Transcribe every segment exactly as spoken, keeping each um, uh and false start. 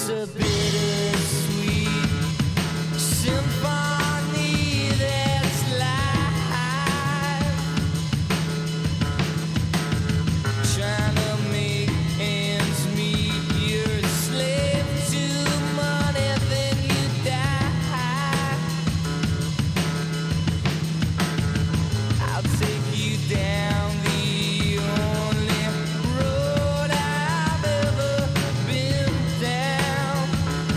it's a bittersweet symphony that's live, trying to make ends meet. You're a slave to money, then you die. I'll take you down the only road I've ever been down.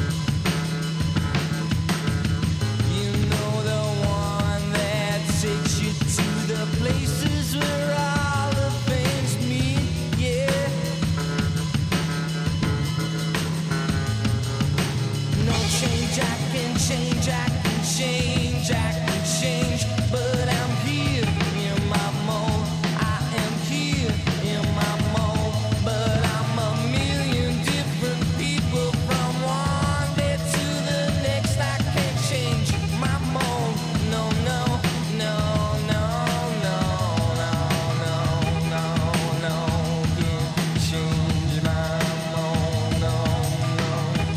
You know, the one that takes you to the places where all the things meet, yeah. No change, I can change, I can change, I can change, but I'm here in my mold. I am here in my mold, but I'm a million different people from one day to the next. I can't change my mold. No, no, no, no, no, no, no, no, no. Can't change my mold. No, no.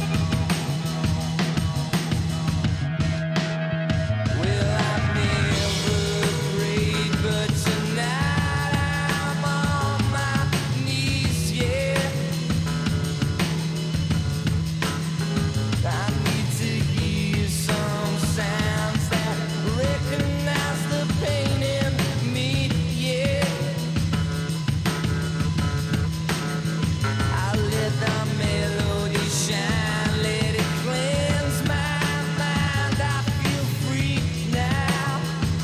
Well, I've never prayed, but tonight I'm on my knees, yeah. I need to hear some sounds that recognize the pain in me, yeah. I'll let the melody shine, let it cleanse my mind. I feel free now,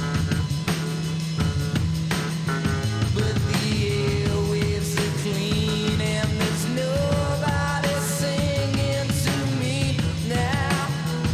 but the airwaves are clean and there's nobody singing to me now.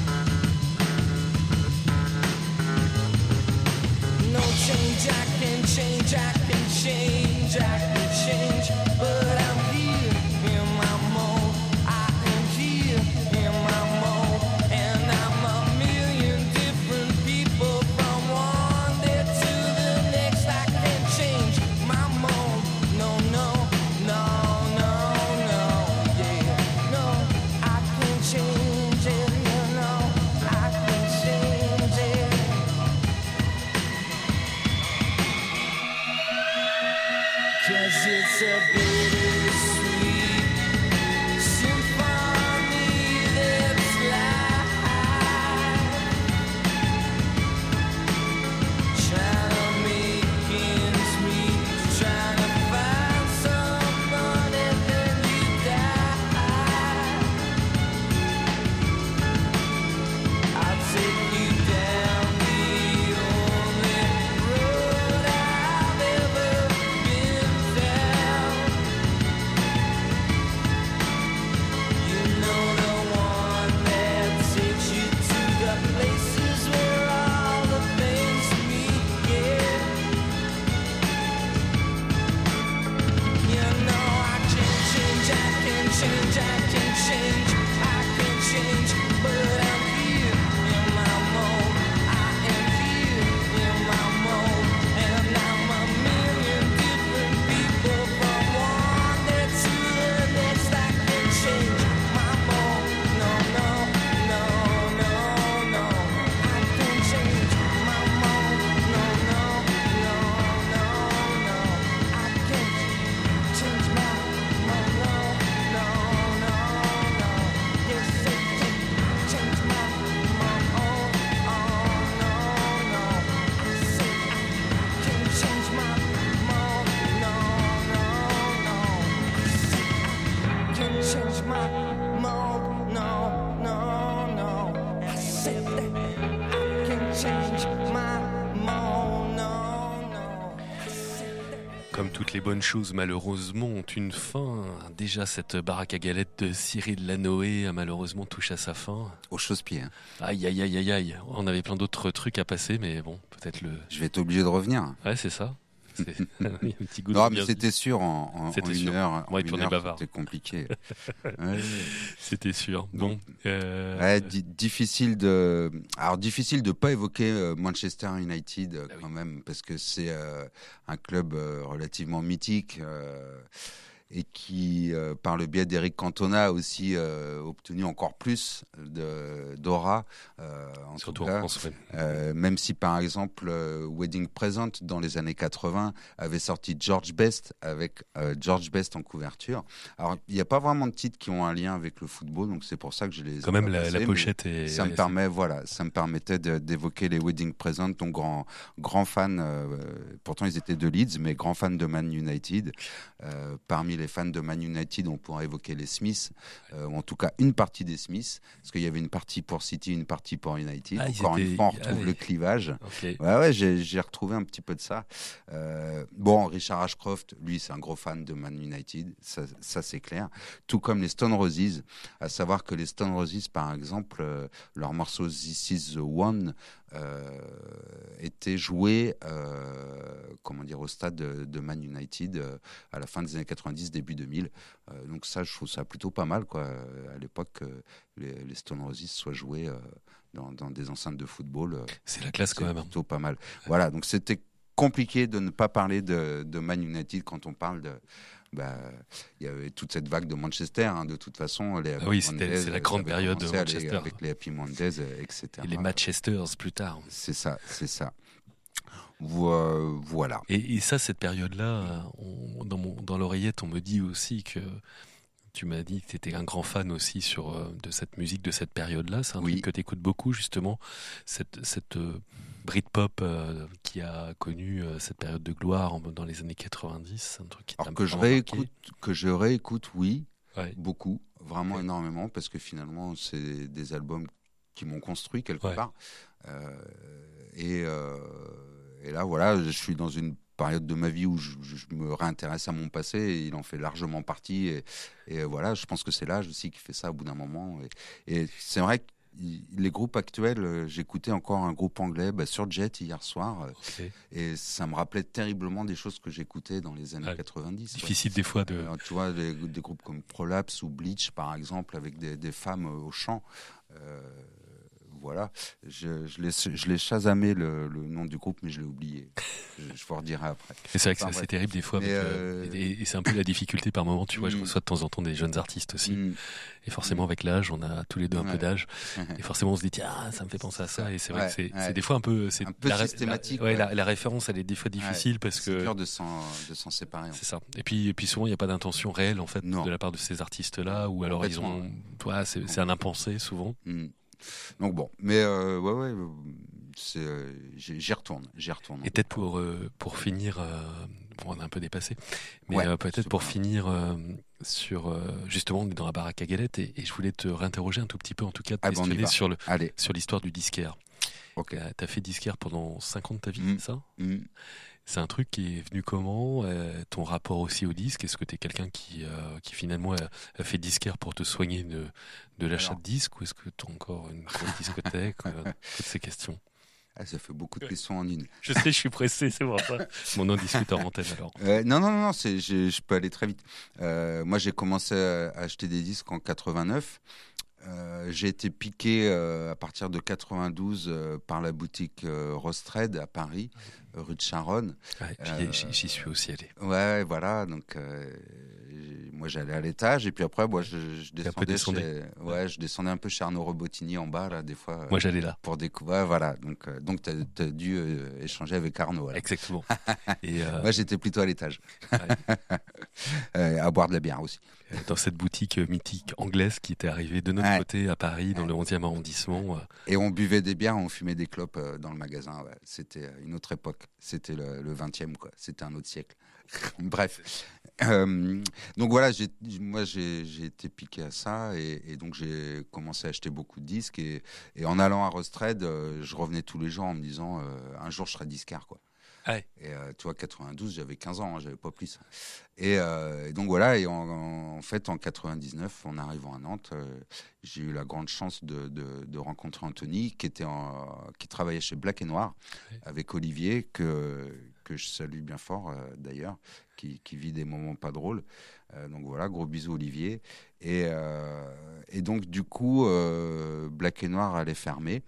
No change, I can change, I can change, I can change, but I'm here in my mold. I am here in my mold, and I'm a million different people from one day to the next. I can't change my mold. No, no, no, no, no, yeah. No, I can change it. No, I can change it. Cause it's a bittersweet symphony that's live, trying to make ends meet, trying to find some money, then you die. I'll take you down the only road I've ever been down. You know, the one that takes you to the places where all the things meet, yeah. You know, I can change, I can change, I can change, I can change, but I'm here in my mold. I am here in my mold, and I'm a million different people from one day to the next. I can change my mold. No, no, no, no, no. I can change my mold. No, no, no, no, no. I can change my mold. No, no, no, no. Yes, I can change my mold. Oh, oh, no, no. I said I can change my mold. No, no, no. I said I can change my mold. No, no, no. I said that I can change my mold. No, no. I said that. Comme toutes les bonnes choses, malheureusement, ont une fin. Déjà, cette baraque à galettes de Cyril Lanoé, malheureusement, touche à sa fin. Au chausse-pied. Hein. Aïe, aïe, aïe, aïe, aïe. On avait plein d'autres trucs à passer, mais bon, peut-être le... Je vais être obligé de revenir. Ouais, c'est ça. C'est il y a un petit goût Non, de mais c'était sûr en, en, C'était en une sûr. heure. Ouais, en puis on une est heure, bavard. C'était compliqué. Ouais. C'était sûr. Bon. Euh... Ouais, di- difficile de, alors difficile de pas évoquer euh, Manchester United euh, Ah quand oui. même, parce que c'est euh, un club euh, relativement mythique. Euh, et qui, euh, par le biais d'Eric Cantona, a aussi euh, obtenu encore plus de, d'aura. Euh, en Surtout tout cas, en France, ouais. euh, même si par exemple euh, Wedding Present dans les années quatre-vingts avait sorti George Best avec euh, George Best en couverture. Alors il n'y a pas vraiment de titres qui ont un lien avec le football, donc c'est pour ça que je les ai Quand même, pas la, passés, la mais pochette est. ça me ouais, permet, voilà, ça me permettait de- d'évoquer les Wedding Present, donc grand, grand fan. Euh, pourtant ils étaient de Leeds, mais grand fan de Man United. Euh, parmi les fans de Man United, on pourrait évoquer les Smiths, euh, ou en tout cas une partie des Smiths, parce qu'il y avait une partie pour City, une partie pour United. Ah, ils Encore étaient- une fois, on ah retrouve ouais. le clivage. Ok. Ouais, ouais, j'ai, j'ai retrouvé un petit peu de ça. Euh, bon, Richard Ashcroft, lui, c'est un gros fan de Man United, ça, ça c'est clair. Tout comme les Stone Roses, à savoir que les Stone Roses, par exemple, euh, leur morceau This Is the One euh, était joué, euh, comment dire, au stade de, de Man United euh, à la fin des années quatre-vingt-dix, début deux mille. Euh, donc ça, je trouve ça plutôt pas mal, quoi. À l'époque, euh, les, les Stone Roses soient joués euh, dans, dans des enceintes de football. euh, C'est la classe quand c'est même. hein. plutôt pas mal. Voilà, donc c'était compliqué de ne pas parler de, de Man United quand on parle de. Bah, il y avait toute cette vague de Manchester, hein, de toute façon. Les Ah oui, Happy c'était- Mondays, c'est la ça grande avait période de commencé à les- Manchester. avec les Happy Mondays, euh, et cetera. Et les Manchesters plus tard. C'est ça, c'est ça. Vo- euh, Voilà. Et, et ça, cette période-là, on- dans, mon- dans l'oreillette, on me dit aussi que tu m'as dit que tu étais un grand fan aussi sur, euh, de cette musique, de cette période-là. C'est un Oui. truc que tu écoutes beaucoup, justement, cette, cette euh, Britpop euh, qui a connu euh, cette période de gloire en- dans les années quatre-vingt-dix. C'est un truc qui t'a Alors que je vraiment marqué. réécoute, que je réécoute, oui, Ouais. beaucoup, vraiment Ok. énormément, parce que finalement, c'est des albums qui m'ont construit quelque Ouais. part. Euh, et, euh, et là, voilà, je suis dans une période de ma vie où je, je me réintéresse à mon passé, et il en fait largement partie. Et, et voilà, je pense que c'est l'âge aussi qui fait ça au bout d'un moment. Et, et c'est vrai que les groupes actuels, euh, j'écoutais encore un groupe anglais bah, sur Jet hier soir, euh, Ok. et ça me rappelait terriblement des choses que j'écoutais dans les années Ouais. quatre-vingt-dix. ouais. Difficile des fois de. Euh, tu vois, des, des groupes comme Prolapse ou Bleach, par exemple, avec des, des femmes euh, au chant. Euh, voilà, je, je l'ai, je l'ai chasamé le, le nom du groupe, mais je l'ai oublié. Je, je vous redirai après. Mais c'est vrai que Enfin, c'est assez bref. terrible des fois. Mais, avec, euh, euh, et, et c'est un peu la difficulté par moment. Tu vois, je Mm. reçois de temps en temps des jeunes artistes aussi. Mm. Et forcément, avec l'âge, on a tous les deux un Ouais. peu d'âge. Et forcément, on se dit, tiens, ah, ça me fait penser à C'est ça. ça. Et c'est vrai Ouais, que c'est, ouais. c'est des fois un peu, c'est Un peu la, ré- systématique, la- ouais, ouais. la, la référence, elle est des fois difficile Ouais. parce C'est que dur de s'en, de s'en séparer. en c'est ça. Et puis, et puis souvent, il n'y a pas d'intention réelle en fait Non. de la part de ces artistes-là, ou alors ils Complètement, ont, toi, c'est, c'est un impensé souvent. Mm. Donc bon, mais euh, ouais, ouais, euh, c'est, euh, j'y j'y retourne, j'y retourne. Et peut-être pour euh, pour finir, euh, bon, on a un peu dépassé, mais Ouais, euh, peut-être c'est pour pas grave. finir euh, sur euh, justement, on est dans la baraque à galettes et, et je voulais te réinterroger un tout petit peu, en tout cas, te Ah ben, on y questionner va. sur le Allez, sur l'histoire du disquaire. ok. Euh, T'as fait disquaire pendant cinq ans de ta vie, Mm. c'est ça? Mm. C'est un truc qui est venu comment? Euh, ton rapport aussi au disque? Est-ce que tu es quelqu'un qui, euh, qui finalement a, a fait disquaire pour te soigner de, de l'achat Alors. de disques? Ou est-ce que tu as encore une grosse discothèque? euh, Toutes ces questions. Ah, ça fait beaucoup de questions en une. Je sais, je suis pressé, c'est pour ça. Mon en discute en antenne alors. Euh, non, non, non, non, c'est, je, je peux aller très vite. Euh, moi, j'ai commencé à, à acheter des disques en quatre-vingt-neuf. Euh, j'ai été piqué euh, à partir de quatre-vingt-douze euh, par la boutique euh, Rostred à Paris, euh, rue de Charonne. Ouais, j'y, Euh, j'y- j'y suis aussi allé. Ouais, voilà. Donc, euh, j'ai- moi, j'allais à l'étage et puis après, moi, je, je T'es un peu descendais. descendu. Chez, ouais, je descendais un peu chez Arnaud Robotini en bas là, des fois. euh, Moi j'allais là. pour découvrir. Voilà. Donc, euh, donc, t'as, t'as dû euh, échanger avec Arnaud. alors. Exactement. Et euh, Moi, j'étais plutôt à l'étage, ouais, euh, à boire de la bière aussi. dans cette boutique euh, mythique anglaise qui était arrivée de notre Ouais. côté à Paris, dans le onzième arrondissement. euh, Et on buvait des bières, on fumait des clopes euh, dans le magasin. Ouais. C'était euh, une autre époque. C'était le, le vingtième, quoi. C'était un autre siècle. Bref. Euh, donc voilà, j'ai, moi j'ai, j'ai été piqué à ça et, et donc j'ai commencé à acheter beaucoup de disques. Et, et en allant à Rostred, euh, je revenais tous les jours en me disant euh, un jour je serai disquaire, quoi. Ouais. Et euh, tu vois, quatre-vingt-douze, j'avais quinze ans, hein, j'avais pas plus. Et, euh, et donc voilà, et en, en fait, en quatre-vingt-dix-neuf, en arrivant à Nantes, euh, j'ai eu la grande chance de, de, de rencontrer Anthony, qui, était en, qui travaillait chez Black et Noir, Ouais. avec Olivier, que, que je salue bien fort euh, d'ailleurs, qui, qui vit des moments pas drôles. Euh, donc voilà, gros bisous Olivier. Et, euh, et donc du coup, euh, Black et Noir allait fermer.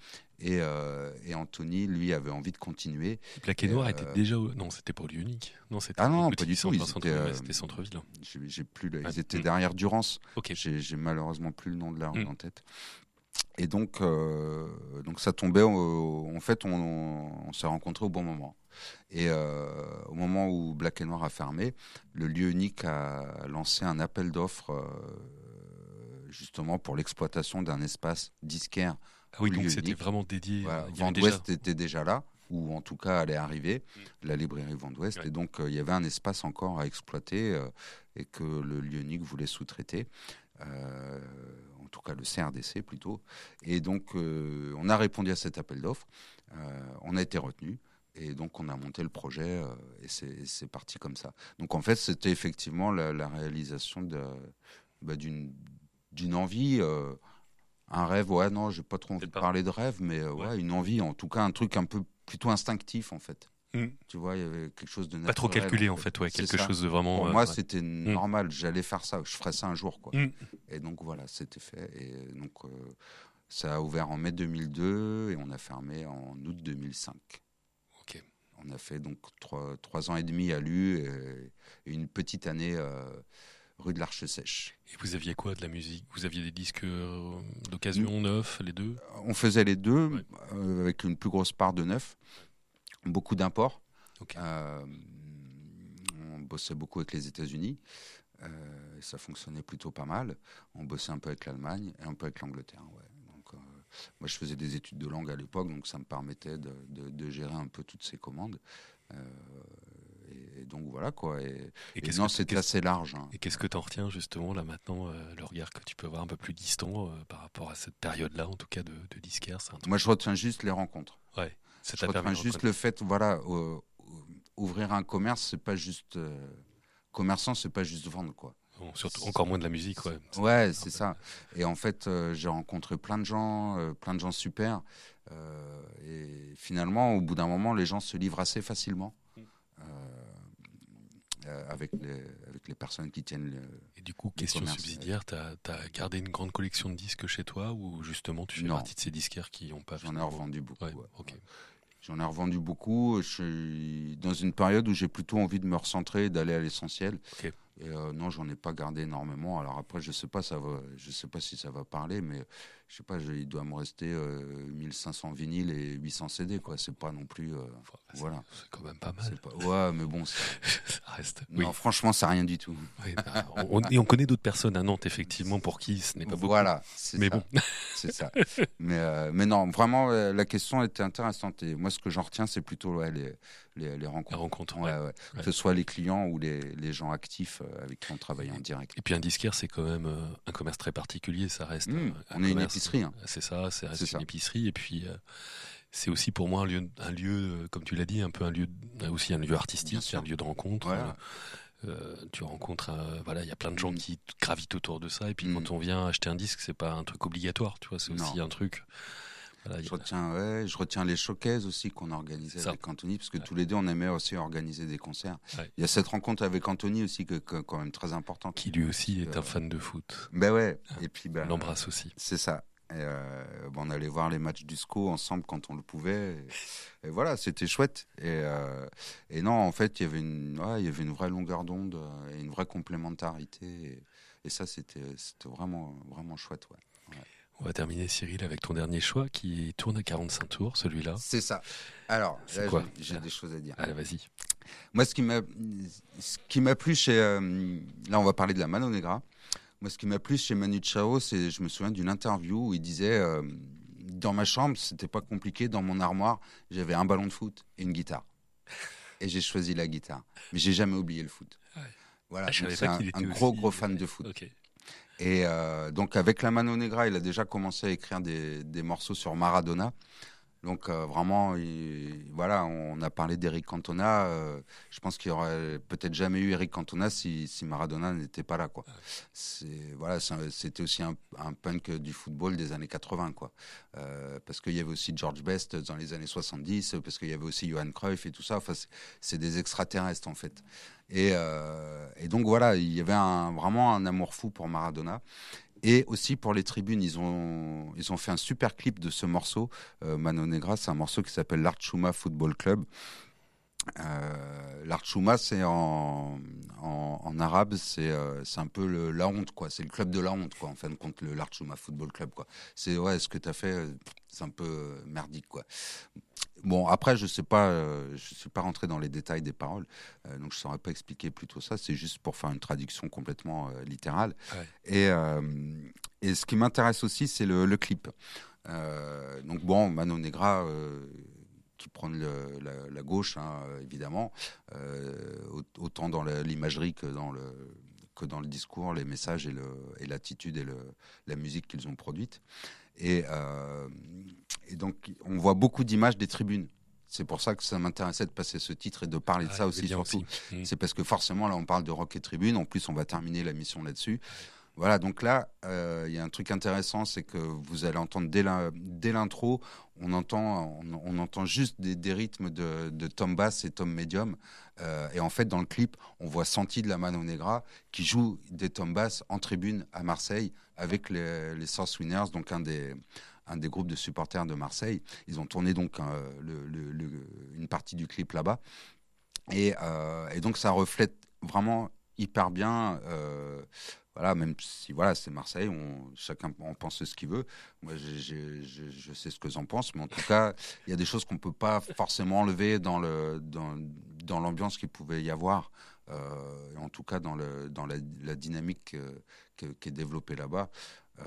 Et, euh, et Anthony, lui, avait envie de continuer. Black et Et, Noir euh, était déjà. au- Non, c'était pas lieu unique. Non, c'était Ah non, une pas petite du tout. centre- Ils un centre- étaient, ouais, euh, c'était centre-ville. J'ai, j'ai plus le- Ouais. Ils étaient Mm. derrière Durance. Ok. J'ai, j'ai malheureusement plus le nom de la rue Mm. en tête. Et donc, euh, donc ça tombait. au- En fait, on, on s'est rencontrés au bon moment. Et euh, au moment où Black et Noir a fermé, le lieu unique a lancé un appel d'offres euh, justement pour l'exploitation d'un espace disquaire. Ah oui, au donc lieu c'était unique. vraiment dédié. Voilà, euh, il y Vent avait d'Ouest déjà- était déjà là, ou en tout cas allait arriver, la librairie Vent d'Ouest. Ouais. Et donc, euh, il y avait un espace encore à exploiter euh, et que le lieu unique voulait sous-traiter. Euh, en tout cas, le C R D C plutôt. Et donc, euh, on a répondu à cet appel d'offres. Euh, on a été retenu. Et donc, on a monté le projet euh, et c'est, et c'est parti comme ça. Donc, en fait, c'était effectivement la, la réalisation de, bah, d'une, d'une envie. Euh, un rêve, ouais, non, j'ai pas trop envie C'est de pas- parler de rêve, mais euh, ouais. Ouais. une envie, en tout cas, un truc un peu plutôt instinctif, en fait. Mm. Tu vois, il y avait quelque chose de naturel. Pas trop calculé, en fait, ouais, C'est quelque ça. chose de vraiment. Pour euh, moi, ouais. c'était normal, j'allais faire ça, je ferais ça un jour, quoi. Mm. Et donc, voilà, c'était fait. Et donc, euh, ça a ouvert en mai deux mille deux et on a fermé en août deux mille cinq. Ok. On a fait donc trois, trois ans et demi à Lu et, et une petite année euh, rue de l'Arche-Sèche. Et vous aviez quoi de la musique? Vous aviez des disques euh, d'occasion, neufs, les deux? On faisait les deux, Ouais. euh, avec une plus grosse part de neuf, beaucoup d'imports. Ok. Euh, on bossait beaucoup avec les États-Unis, euh, et ça fonctionnait plutôt pas mal. On bossait un peu avec l'Allemagne et un peu avec l'Angleterre. Ouais. Donc, euh, moi, je faisais des études de langue à l'époque, donc ça me permettait de, de- de gérer un peu toutes ces commandes. Euh, et, et donc voilà quoi. Et, Et et qu'est-ce non, que- c'était qu'est-ce- assez large. hein. Et qu'est-ce que tu en retiens justement là maintenant, euh, le regard que tu peux avoir un peu plus distant euh, par rapport à cette période-là, en tout cas de, de disquaire, c'est un truc. Moi, je retiens juste les rencontres. Ouais, ça Je t'a permis retiens de juste reconnaître. le fait, voilà, euh, ouvrir un commerce, c'est pas juste euh, commerçant, c'est pas juste vendre quoi. Bon, surtout encore moins de la musique, ouais. Ouais, c'est ça. Et en fait, euh, j'ai rencontré plein de gens, euh, plein de gens super. Euh, et finalement, au bout d'un moment, les gens se livrent assez facilement euh, euh, avec, les, avec les personnes qui tiennent le. Et du coup, Le question commerce, subsidiaire, t'as as gardé une grande collection de disques chez toi ou justement tu fais Non. partie de ces disquaires qui n'ont pas J'en ai finalement- revendu beaucoup. Ouais, ouais. ok. Ouais. J'en ai revendu beaucoup. Je suis dans une période où j'ai plutôt envie de me recentrer et d'aller à l'essentiel. Ok. Et euh, non, j'en ai pas gardé énormément. Alors après, je sais pas, ça va, je sais pas si ça va parler, mais je sais pas, je- il doit me rester euh, mille cinq cents vinyles et huit cents C D, quoi. C'est pas non plus, euh, Enfin, c'est- voilà. C'est quand même pas mal. C'est pas, ouais, mais bon, c'est- Ça reste. Oui. non, franchement, c'est rien du tout. Oui, bah, on, et on connaît d'autres personnes à Nantes, effectivement, pour qui ce n'est pas beaucoup. Voilà, c'est Mais ça. bon. C'est ça. Mais, euh, mais non, vraiment, euh, la question était intéressante. Et moi, ce que j'en retiens, c'est plutôt ouais, les, les, les rencontres. La rencontre, Ouais, ouais. ouais. Ouais. Que ce soit les clients ou les, les gens actifs euh, avec qui on travaille en direct. Et puis un disquaire, c'est quand même euh, un commerce très particulier. Ça reste. Mmh, un- un on est une commerce- épicerie. Hein. C'est ça, c'est reste C'est une ça. épicerie. Et puis, euh, c'est aussi pour moi un lieu, un lieu, euh, comme tu l'as dit, un peu un lieu, de- aussi un lieu Bien artistique, sûr. un lieu de rencontre. Voilà. Euh, tu rencontres, euh, voilà, il y a plein de gens Mm. qui gravitent autour de ça. Et puis Mm. quand on vient acheter un disque, c'est pas un truc obligatoire, tu vois. C'est aussi Non. un truc. Voilà, il y Je a- retiens, ouais, je retiens les showcases aussi qu'on organisait Ça. avec Anthony, parce que Ouais. tous les deux, on aimait aussi organiser des concerts. Ouais. Il y a cette rencontre avec Anthony aussi, que, que- quand même très importante. qui lui aussi est Euh, un fan de foot. Ben ouais. Ah. Et puis, On ben, l'embrasse aussi. c'est ça. Et euh, bon, on allait voir les matchs du S C O ensemble quand on le pouvait. Et, et voilà, c'était chouette. Et, euh, et non, en fait, il y avait une, ouais, il y avait une vraie longueur d'onde euh, et une vraie complémentarité. Et, et ça, c'était, c'était vraiment, vraiment chouette. Ouais. On va terminer, Cyril, avec ton dernier choix qui tourne à quarante-cinq tours, celui-là. C'est ça. Alors, C'est là, quoi j'ai, j'ai des choses à dire. Allez, vas-y. Moi, ce qui m'a, ce qui m'a plu chez, euh, là, on va parler de la Mano Negra. Moi, ce qui m'a plu chez Manu Chao, c'est, je me souviens d'une interview où il disait, euh, dans ma chambre, c'était pas compliqué, dans mon armoire, j'avais un ballon de foot et une guitare. Et j'ai choisi la guitare. Mais j'ai jamais oublié le foot. Ouais. Voilà, Ah, je donc savais c'est pas un, qu'il était un gros, aussi- gros fan de foot. Ok. Et euh, donc, avec la Mano Negra, il a déjà commencé à écrire des, des morceaux sur Maradona. Donc, euh, vraiment, il- voilà, on a parlé d'Eric Cantona. euh, je pense qu'il y aurait peut-être jamais eu Eric Cantona si, si Maradona n'était pas là, quoi. C'est, voilà, c'est un- c'était aussi un, un punk du football des années quatre-vingts, quoi. Euh, parce qu'il y avait aussi George Best dans les années soixante-dix, parce qu'il y avait aussi Johan Cruyff et tout ça. Enfin, c'est, c'est des extraterrestres, en fait. Et, euh, et donc, voilà, il y avait un, vraiment un amour fou pour Maradona. Et aussi pour les tribunes, ils ont, ils ont fait un super clip de ce morceau. Euh, Mano Negra, c'est un morceau qui s'appelle l'Archuma Football Club. Euh, L'Archuma, c'est en, en, en arabe, c'est euh, c'est un peu le, la honte, quoi. C'est le club de la honte, quoi. En fin de compte, le l'Archuma Football Club, quoi. C'est ouais, ce que t'as fait, c'est un peu merdique, quoi. Bon, après, je sais pas, euh, je suis pas rentré dans les détails des paroles, euh, donc je saurais pas expliquer plutôt ça. C'est juste pour faire une traduction complètement euh, littérale. Ouais. Et, euh, et ce qui m'intéresse aussi, c'est le, le clip. Euh, donc bon, Mano Negra. Euh, qui prône le, la, la gauche, hein, évidemment, euh, autant dans la, l'imagerie que dans, le, que dans le discours, les messages et, le, et l'attitude et le, la musique qu'ils ont produite. Et, euh, et donc, on voit beaucoup d'images des tribunes. C'est pour ça que ça m'intéressait de passer ce titre et de parler ah, de ça aussi, surtout. Aussi. Mmh. C'est parce que forcément, là, on parle de rock et tribune. En plus, on va terminer la mission là-dessus. Voilà, donc là, il euh, y a un truc intéressant, c'est que vous allez entendre dès, la, dès l'intro, on entend, on, on entend juste des, des rythmes de, de tom bass et tom medium. Euh, et en fait, dans le clip, on voit Santi de la Mano Negra qui joue des tom bass en tribune à Marseille avec les, les Source Winners, donc un des, un des groupes de supporters de Marseille. Ils ont tourné donc euh, le, le, le, une partie du clip là-bas. Et, euh, et donc, ça reflète vraiment hyper bien... Euh, Voilà, même si voilà, c'est Marseille, on, chacun en pense ce qu'il veut. Moi, j'ai, j'ai, je, je sais ce que j'en pense, mais en tout cas, il y a des choses qu'on ne peut pas forcément enlever dans, le, dans, dans l'ambiance qu'il pouvait y avoir, euh, en tout cas dans, le, dans la, la dynamique euh, que, qui est développée là-bas. Euh,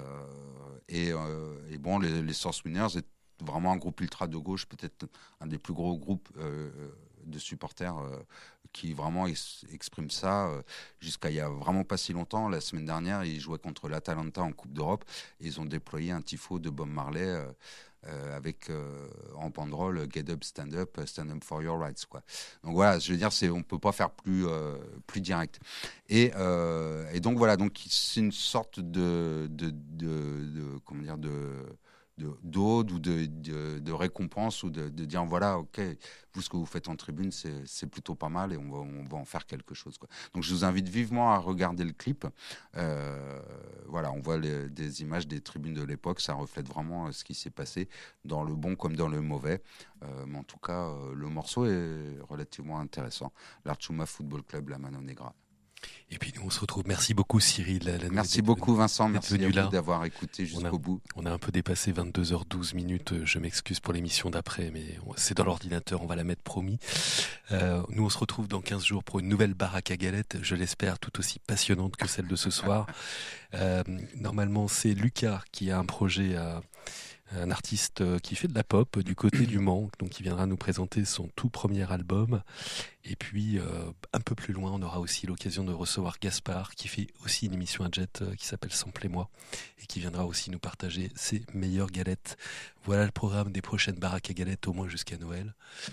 et, euh, et bon, les, les Source Winners est vraiment un groupe ultra de gauche, peut-être un des plus gros groupes euh, de supporters euh, qui vraiment ex- exprime ça euh, jusqu'à il y a vraiment pas si longtemps. La semaine dernière, ils jouaient contre l'Atalanta en Coupe d'Europe et ils ont déployé un tifo de Bob Marley euh, euh, avec euh, en banderole Get Up, Stand Up, Stand Up for Your Rights, quoi. Donc voilà, je veux dire, c'est, on peut pas faire plus, euh, plus direct. Et, euh, et donc voilà, donc c'est une sorte de, de, de, de comment dire, de De, d'ode ou de, de, de récompense ou de, de dire voilà, ok, vous ce que vous faites en tribune c'est, c'est plutôt pas mal et on va, on va en faire quelque chose, quoi. Donc je vous invite vivement à regarder le clip. Euh, voilà, on voit les, des images des tribunes de l'époque, ça reflète vraiment ce qui s'est passé dans le bon comme dans le mauvais. Euh, mais en tout cas, euh, le morceau est relativement intéressant. L'Archuma Football Club, la Mano Negra. Et puis nous on se retrouve. Merci beaucoup Cyril. La, la merci beaucoup venu, Vincent, merci à vous là. D'avoir écouté jusqu'au on a, bout. On a un peu dépassé vingt-deux heures douze minutes, je m'excuse pour l'émission d'après, mais c'est dans l'ordinateur, on va la mettre, promis. Euh, nous on se retrouve dans quinze jours pour une nouvelle baraque à galettes, je l'espère tout aussi passionnante que celle de ce soir. Euh, normalement c'est Lucas qui a un projet à... un artiste qui fait de la pop du côté du Mans, donc qui viendra nous présenter son tout premier album. Et puis, euh, un peu plus loin, on aura aussi l'occasion de recevoir Gaspard, qui fait aussi une émission à Jet euh, qui s'appelle Samplez-moi, et qui viendra aussi nous partager ses meilleures galettes. Voilà le programme des prochaines baraques à galettes, au moins jusqu'à Noël.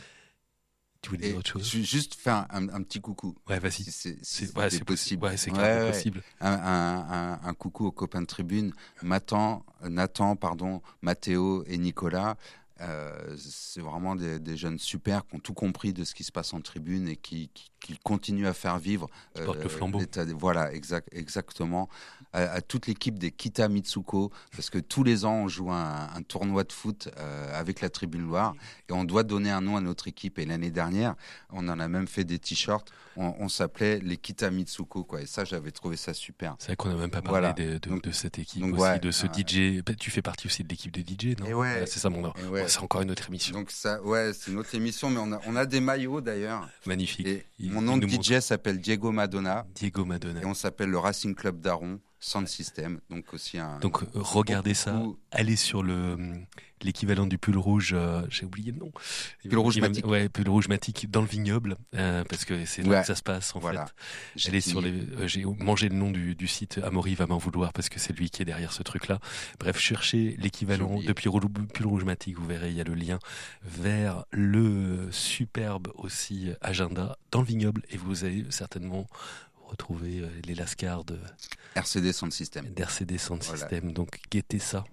Tu voulais dire autre chose ? Juste faire un, un petit coucou. Ouais, vas-y. Si c'est, si c'est, ouais, c'est possible. Ouais, c'est ouais, ouais. possible. Un, un, un, un coucou aux copains de tribune. Nathan, Nathan, pardon, Mathéo et Nicolas. Euh, c'est vraiment des, des jeunes super qui ont tout compris de ce qui se passe en tribune et qui, qui, qui continuent à faire vivre euh, porte le flambeau. L'état, voilà, exact, exactement. À, à toute l'équipe des Kita Mitsuko, parce que tous les ans on joue un, un tournoi de foot euh, avec la Tribune Loire et on doit donner un nom à notre équipe. Et l'année dernière, on en a même fait des t-shirts. On, on s'appelait les Kita Mitsuko, quoi. Et ça, j'avais trouvé ça super. C'est vrai qu'on n'a même pas parlé voilà. de, de, donc, de cette équipe donc, aussi, ouais, de ce euh, D J. Tu fais partie aussi de l'équipe de D J, non ? Et ouais, c'est ça mon nom. Ouais. Ouais, c'est encore une autre émission. Donc ça, ouais, c'est une autre émission, mais on a, on a des maillots d'ailleurs. Magnifique. Et il, mon nom de D J montre... s'appelle Diego Madonna. Diego Madonna. Et on s'appelle le Racing Club d'Aron. Sound System, donc aussi un. Donc euh, regardez ça, coup. Allez sur le l'équivalent du pull rouge, euh, j'ai oublié le nom. Pull rouge matique. Ouais, pull rouge matique dans le vignoble, euh, parce que c'est là ouais. que ça se passe en voilà. fait. Allez sur les, euh, j'ai mangé le nom du, du site. Amaury va m'en vouloir parce que c'est lui qui est derrière ce truc-là. Bref, cherchez l'équivalent de pull rouge, pull rouge matique, vous verrez, il y a le lien vers le superbe aussi agenda dans le vignoble et vous allez certainement retrouver euh, les lascars de R C D Sound System. d'R C D Sound voilà. System. Donc, guettez ça.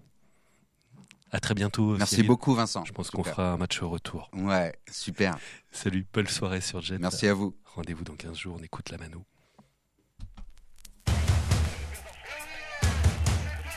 À très bientôt. Merci Cyril. beaucoup, Vincent. Je pense super. qu'on fera un match retour. Ouais, super. Salut, belle soirée sur Jet. Merci à vous. Rendez-vous dans quinze jours. On écoute la Mano.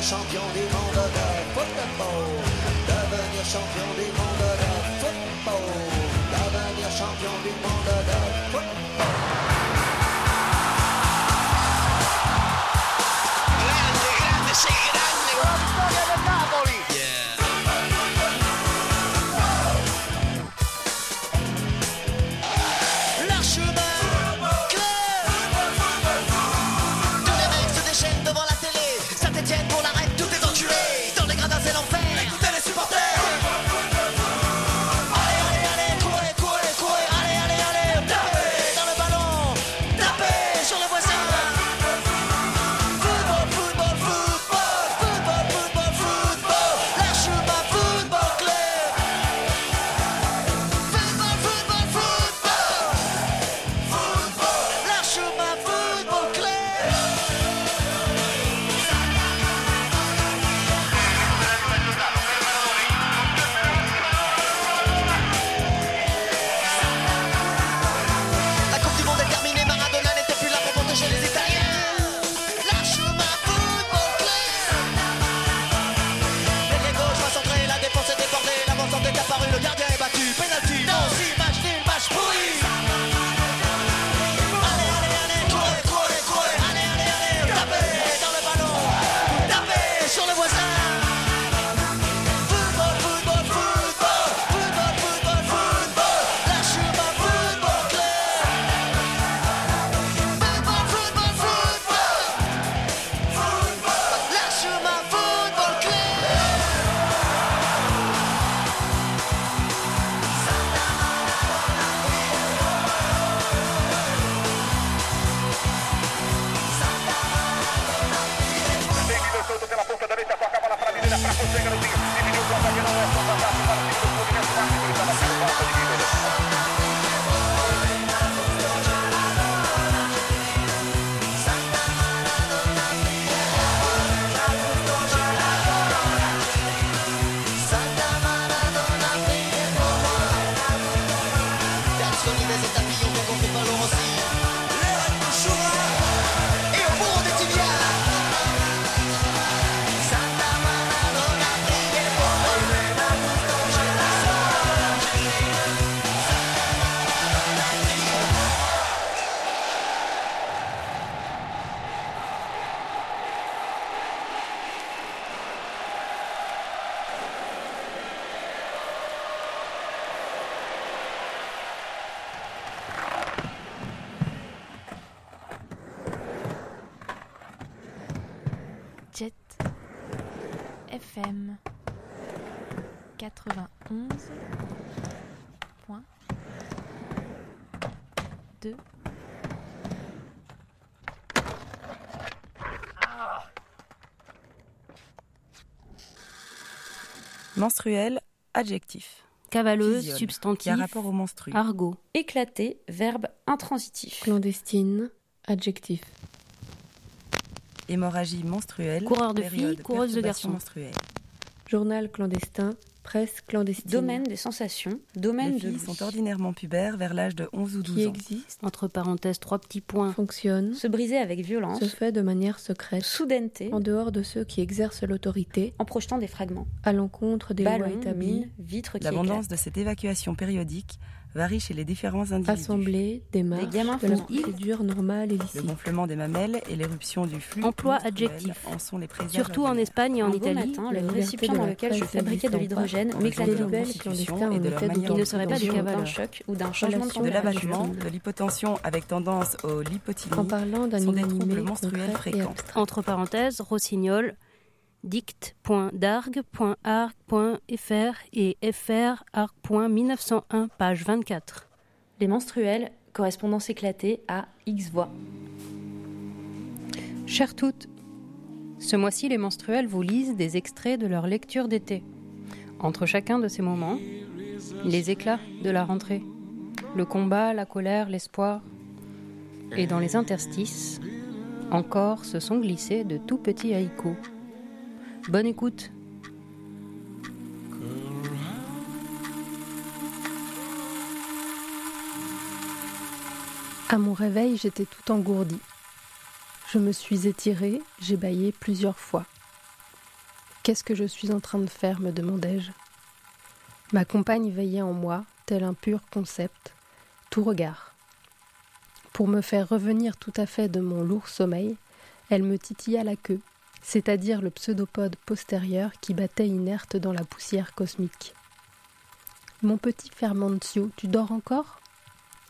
champion du monde de football. Devenir champion du monde de football. Devenir champion du monde de football. Grande, grande, sei grande. La vittoria del Napoli. Jet F M quatre-vingt-onze point deux. Menstruel, adjectif. Cavaleuse, Physiole, substantif. qui a rapport au menstru. Argot. Éclaté, verbe intransitif. Clandestine, adjectif. Hémorragie menstruelle. Coureur de période filles, coureuse de perturbation garçons. menstruelle. Journal clandestin, presse clandestine. Domaine des sensations, domaine Les de filles l'ouïe. sont ordinairement pubères vers l'âge de onze ou douze Qui ans. existe, Entre parenthèses, trois petits points. fonctionne, Se briser avec violence, se fait de manière secrète, soudaineté, en dehors de ceux qui exercent l'autorité, en projetant des fragments. à l'encontre des lois Ballons, établies, mines, vitres qui L'abondance éclatent. de cette évacuation périodique varie chez les différents individus. assemblée, démarche, Des gamins de la font- procédure normale et Le licite. gonflement des mamelles et l'éruption du flux Emploi menstruel adjectif. en sont les présages Surtout en ordinaires. Espagne et en Un beau Italie. matin, la le liberté récipient de dans la lequel je presse fabriquais de n'existant l'hydrogène pas, m'éclatait en de raison de la constitution Constitution clandestin et en de leur état de manière Il ne de serait pas du fonctionner. cavale. d'un choc ou d'un changement de Relation de température. l'abattement, de l'hypotension avec tendance au En lipotylie parlant d'un sont des inanimé troubles menstruels concret et fréquents. abstrait. Entre parenthèses, rossignol, dict point dargue point arc point f r et f r arc point mille neuf cent un, page vingt-quatre. Les menstruels, correspondance éclatée à X voix. Chères toutes, ce mois-ci, les menstruels vous lisent des extraits de leur lecture d'été. Entre chacun de ces moments, les éclats de la rentrée, le combat, la colère, l'espoir. Et dans les interstices, encore se sont glissés de tout petits haïkus. Bonne écoute. À mon réveil, j'étais tout engourdie. Je me suis étirée, j'ai bâillé plusieurs fois. Qu'est-ce que je suis en train de faire, me demandai-je. Ma compagne veillait en moi, tel un pur concept, tout regard. Pour me faire revenir tout à fait de mon lourd sommeil, elle me titilla la queue, c'est-à-dire le pseudopode postérieur qui battait inerte dans la poussière cosmique. « Mon petit Fermentio, tu dors encore ?»« Ouf !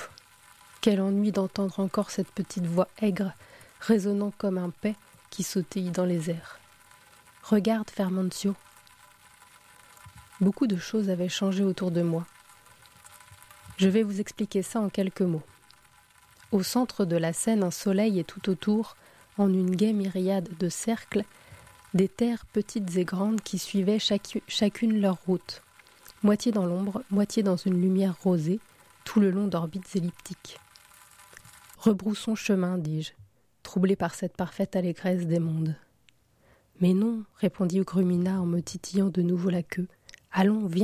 Quel ennui d'entendre encore cette petite voix aigre, résonnant comme un paix qui sautille dans les airs. Regarde, Fermentio. » Beaucoup de choses avaient changé autour de moi. Je vais vous expliquer ça en quelques mots. Au centre de la scène, un soleil et tout autour, en une gaie myriade de cercles, des terres petites et grandes qui suivaient chaque, chacune leur route, moitié dans l'ombre, moitié dans une lumière rosée, tout le long d'orbites elliptiques. « Rebroussons chemin, dis-je, troublé par cette parfaite allégresse des mondes. »« Mais non, répondit Grumina en me titillant de nouveau la queue. Allons, viens. »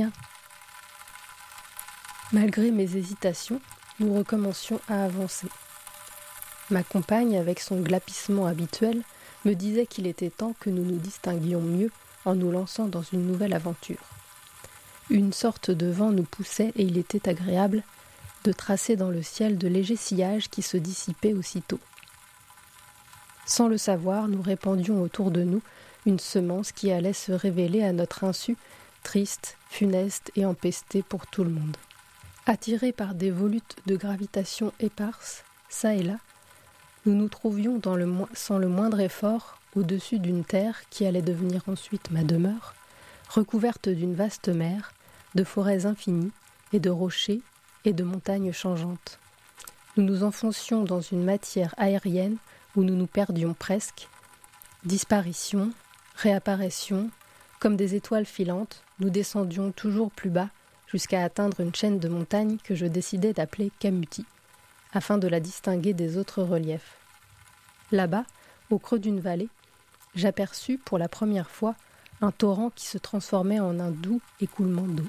Malgré mes hésitations, nous recommencions à avancer. Ma compagne, avec son glapissement habituel, me disait qu'il était temps que nous nous distinguions mieux en nous lançant dans une nouvelle aventure. Une sorte de vent nous poussait et il était agréable de tracer dans le ciel de légers sillages qui se dissipaient aussitôt. Sans le savoir, nous répandions autour de nous une semence qui allait se révéler à notre insu triste, funeste et empestée pour tout le monde. Attirés par des volutes de gravitation éparses, çà et là, nous nous trouvions dans le mo- sans le moindre effort au-dessus d'une terre qui allait devenir ensuite ma demeure, recouverte d'une vaste mer, de forêts infinies et de rochers et de montagnes changeantes. Nous nous enfoncions dans une matière aérienne où nous nous perdions presque. Disparition, réapparition, comme des étoiles filantes, nous descendions toujours plus bas jusqu'à atteindre une chaîne de montagnes que je décidai d'appeler Camuti, afin de la distinguer des autres reliefs. Là-bas, au creux d'une vallée, j'aperçus pour la première fois un torrent qui se transformait en un doux écoulement d'eau.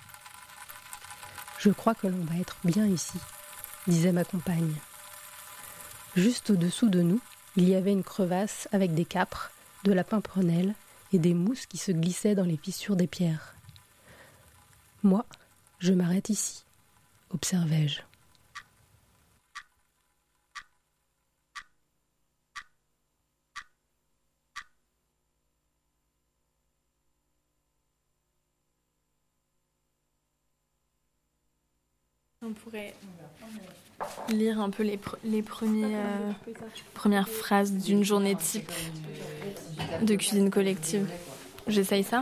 « Je crois que l'on va être bien ici », disait ma compagne. Juste au-dessous de nous, il y avait une crevasse avec des câpres, de la pimprenelle et des mousses qui se glissaient dans les fissures des pierres. « Moi, je m'arrête ici », observai-je. On pourrait lire un peu les, pr- les premiers, euh, premières phrases d'une journée type de cuisine collective. J'essaye ça ?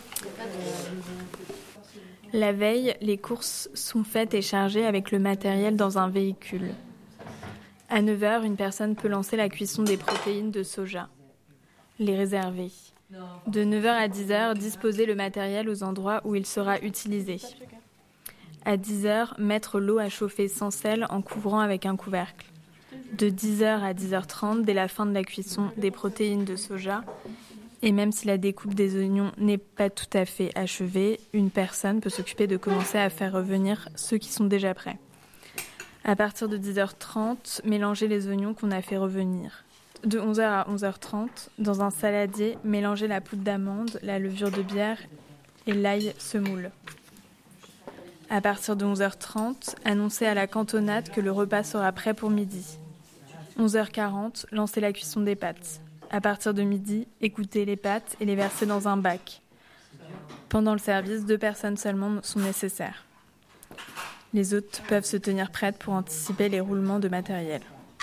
La veille, les courses sont faites et chargées avec le matériel dans un véhicule. À neuf heures, une personne peut lancer la cuisson des protéines de soja. Les réserver. De neuf heures à dix heures, disposer le matériel aux endroits où il sera utilisé. À dix heures, mettre l'eau à chauffer sans sel en couvrant avec un couvercle. De dix heures à dix heures trente, dès la fin de la cuisson des protéines de soja, et même si la découpe des oignons n'est pas tout à fait achevée, une personne peut s'occuper de commencer à faire revenir ceux qui sont déjà prêts. À partir de dix heures trente, mélanger les oignons qu'on a fait revenir. De onze heures à onze heures trente, dans un saladier, mélanger la poudre d'amande, la levure de bière et l'ail semoule. À partir de onze heures trente, annoncer à la cantonade que le repas sera prêt pour midi. onze heures quarante, lancer la cuisson des pâtes. À partir de midi, écouter les pâtes et les verser dans un bac. Pendant le service, deux personnes seulement sont nécessaires. Les hôtes peuvent se tenir prêtes pour anticiper les roulements de matériel.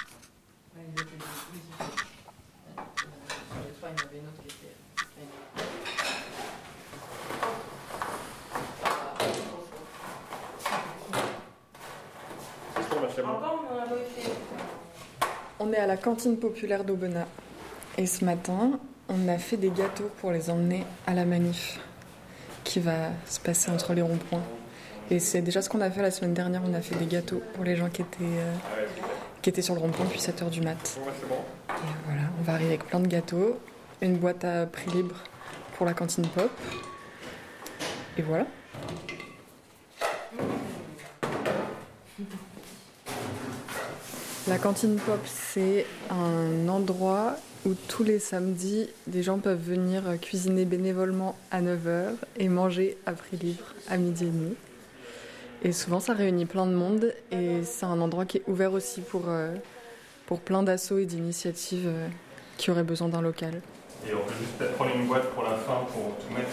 On est à la cantine populaire d'Aubenas. Et ce matin, on a fait des gâteaux pour les emmener à la manif qui va se passer entre les ronds-points. Et c'est déjà ce qu'on a fait la semaine dernière. On a fait des gâteaux pour les gens qui étaient, euh, qui étaient sur le rond-point depuis sept heures du mat. Et voilà, on va arriver avec plein de gâteaux, une boîte à prix libre pour la cantine pop. Et voilà. La cantine Pop, c'est un endroit où tous les samedis, des gens peuvent venir cuisiner bénévolement à neuf heures et manger à prix libre à midi et demi. Et souvent, ça réunit plein de monde et c'est un endroit qui est ouvert aussi pour, euh, pour plein d'assauts et d'initiatives euh, qui auraient besoin d'un local. Et on peut juste peut-être prendre une boîte pour la fin pour tout mettre.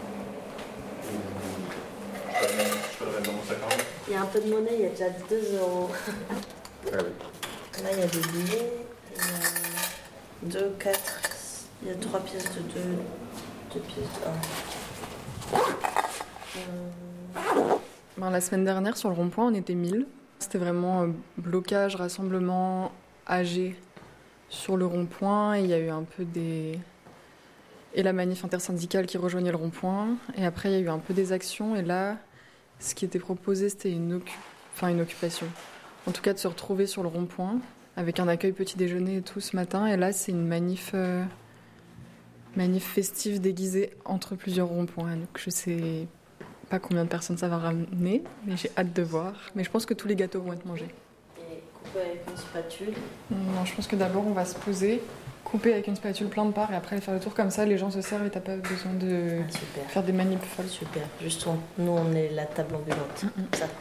Je peux, mettre, je peux le mettre dans mon sac à main. Il y a un peu de monnaie, il y a déjà deux euros. Ah oui. Là, il y a des billets. Il y a deux, quatre. Il y a trois pièces de deux. Deux pièces de un. Euh... Ben, la semaine dernière, sur le rond-point, on était mille. C'était vraiment euh, blocage, rassemblement, âgé sur le rond-point. Il y a eu un peu des... Et la manif intersyndicale qui rejoignait le rond-point. Et après, il y a eu un peu des actions. Et là, ce qui était proposé, c'était une, occu... enfin, une occupation. En tout cas, de se retrouver sur le rond-point, avec un accueil petit déjeuner et tout ce matin. Et là, c'est une manif, euh... manif festive déguisée entre plusieurs ronds-points. Donc, je sais pas combien de personnes ça va ramener, mais j'ai hâte de voir. Mais je pense que tous les gâteaux vont être mangés. Et couper avec une spatule? Non, je pense que d'abord, on va se poser, couper avec une spatule plein de parts et après faire le tour comme ça. Les gens se servent et t'as pas besoin de ah, faire des manips folles. Super, juste on. Nous, on est la table ambulante. Mm-hmm. Ça.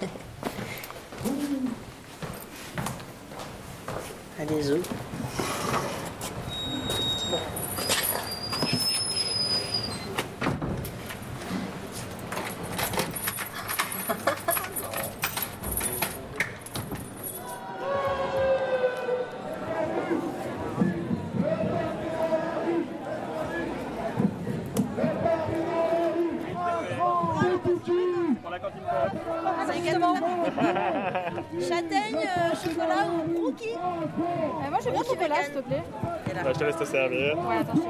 Allez, œufs. Bon. Châtaigne, euh, chocolat ou cookie euh, Moi j'ai bien chocolat s'il te plaît. Bah, je te laisse te servir. Ouais, attention,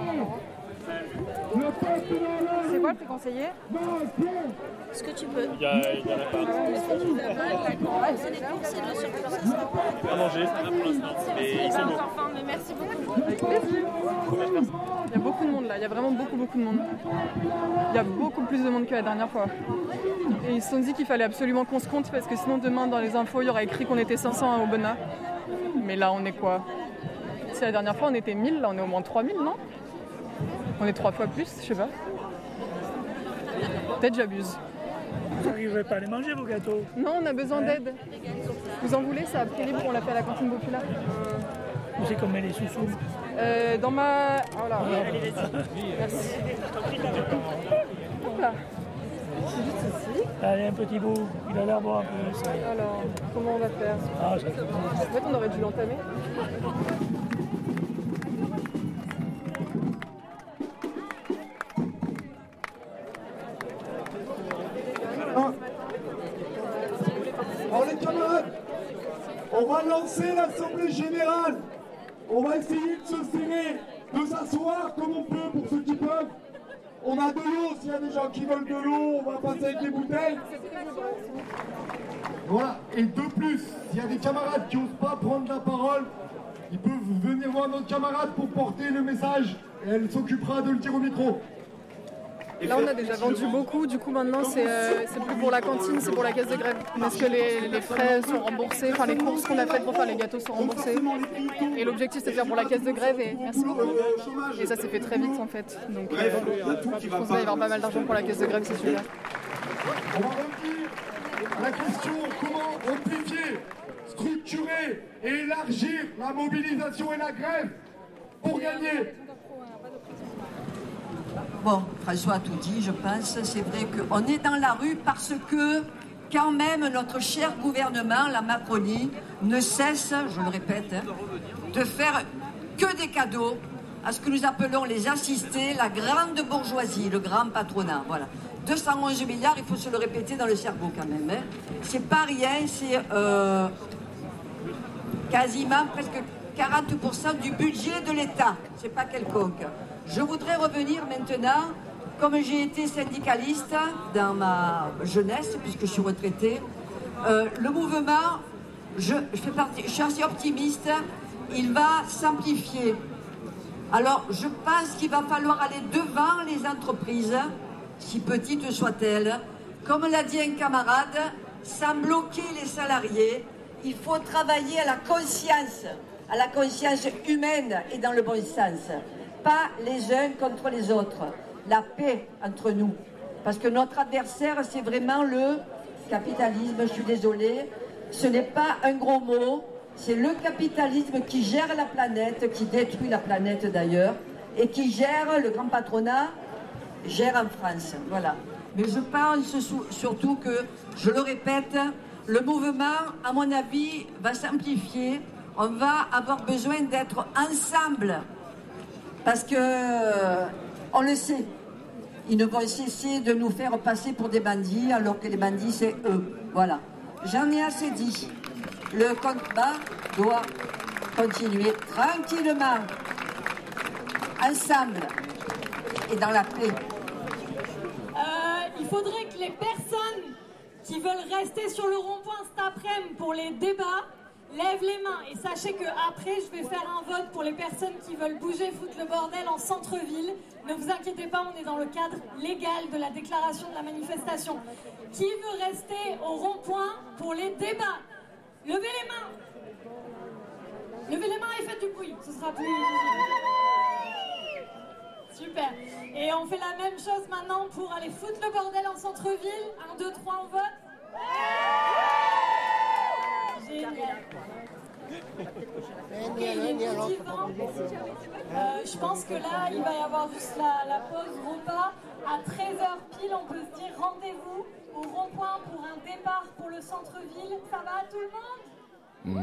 c'est quoi le préconseillé? Ce que tu peux. Il y, a, il y en a pas. Est-ce que tu veux pas on est courses et le surplus? À manger, ça va pour l'instant. Mais ils sont beaux. Mais merci beaucoup. Avec plaisir. Il y a beaucoup de monde là, il y a vraiment beaucoup beaucoup de monde. Il y a beaucoup plus de monde que la dernière fois. Et ils se sont dit qu'il fallait absolument qu'on se compte parce que sinon demain dans les infos il y aura écrit qu'on était cinq cents à Aubenas. Mais là on est quoi? Si la dernière fois on était mille, là on est au moins trois mille, non? On est trois fois plus, je sais pas. Peut-être j'abuse. Vous n'arriverez pas à les manger vos gâteaux? Non, on a besoin ouais. d'aide. Vous en voulez? C'est à prix libre, on l'a fait à la cantine populaire. Vous savez combien les sous-sous? Euh, dans ma... Oh là, oui, allez, merci. Hop là. Allez, un petit bout. Il a l'air bon un peu. Ça. Alors, comment on va faire? Ah, ça... En fait, on aurait dû l'entamer. Alors les camarades, on va lancer l'Assemblée Générale. On va essayer de se serrer, de s'asseoir comme on peut pour ceux qui peuvent. On a de l'eau, s'il y a des gens qui veulent de l'eau, on va passer avec des bouteilles. Voilà, et de plus, s'il y a des camarades qui n'osent pas prendre la parole, ils peuvent venir voir notre camarade pour porter le message et elle s'occupera de le dire au micro. Là on a déjà vendu beaucoup, du coup maintenant c'est euh, c'est plus pour la cantine, c'est pour la caisse de grève. Parce que les, les frais sont remboursés, enfin les courses qu'on a faites pour faire les gâteaux sont remboursés. Et l'objectif c'est de faire pour la caisse de grève et merci beaucoup. Et ça s'est fait très vite en fait. Donc euh, je pense qu'il va y avoir pas mal d'argent pour la caisse de grève, c'est super. On va revenir à la question comment amplifier, structurer et élargir la mobilisation et la grève pour gagner. Bon, François a tout dit, je pense. C'est vrai qu'on est dans la rue parce que, quand même, notre cher gouvernement, la Macronie, ne cesse, je le répète, hein, de faire que des cadeaux à ce que nous appelons les assistés, la grande bourgeoisie, le grand patronat. Voilà. deux cent onze milliards, il faut se le répéter dans le cerveau quand même. Hein. C'est pas rien, c'est euh, quasiment presque quarante pour cent du budget de l'État. C'est pas quelconque. Je voudrais revenir maintenant, comme j'ai été syndicaliste dans ma jeunesse, puisque je suis retraitée, euh, le mouvement, je, je, fais partie, je suis assez optimiste, il va s'amplifier. Alors, je pense qu'il va falloir aller devant les entreprises, si petites soient-elles, comme l'a dit un camarade, sans bloquer les salariés, il faut travailler à la conscience, à la conscience humaine et dans le bon sens. Pas les uns contre les autres. La paix entre nous. Parce que notre adversaire, c'est vraiment le capitalisme, je suis désolée. Ce n'est pas un gros mot, c'est le capitalisme qui gère la planète, qui détruit la planète d'ailleurs, et qui gère, le grand patronat, gère en France. Voilà. Mais je pense surtout que, je le répète, le mouvement, à mon avis, va s'amplifier. On va avoir besoin d'être ensemble. Parce que, on le sait, ils ne vont cesser de nous faire passer pour des bandits, alors que les bandits, c'est eux. Voilà. J'en ai assez dit. Le combat doit continuer tranquillement, ensemble et dans la paix. Euh, il faudrait que les personnes qui veulent rester sur le rond-point cet après-midi pour les débats lèvent les mains. Et sachez qu'après, je vais faire un vote pour les personnes qui veulent bouger, foutre le bordel en centre-ville. Ne vous inquiétez pas, on est dans le cadre légal de la déclaration de la manifestation. Qui veut rester au rond-point pour les débats? Levez les mains. Levez les mains et faites du bruit. Ce sera plus... Super. Et on fait la même chose maintenant pour aller foutre le bordel en centre-ville. un, deux, trois, on vote. Génial. Ok, il est midi vingt. Euh, je pense que là, il va y avoir juste la, la pause repas. À treize heures pile, on peut se dire rendez-vous au rond-point pour un départ pour le centre-ville. Ça va tout le monde?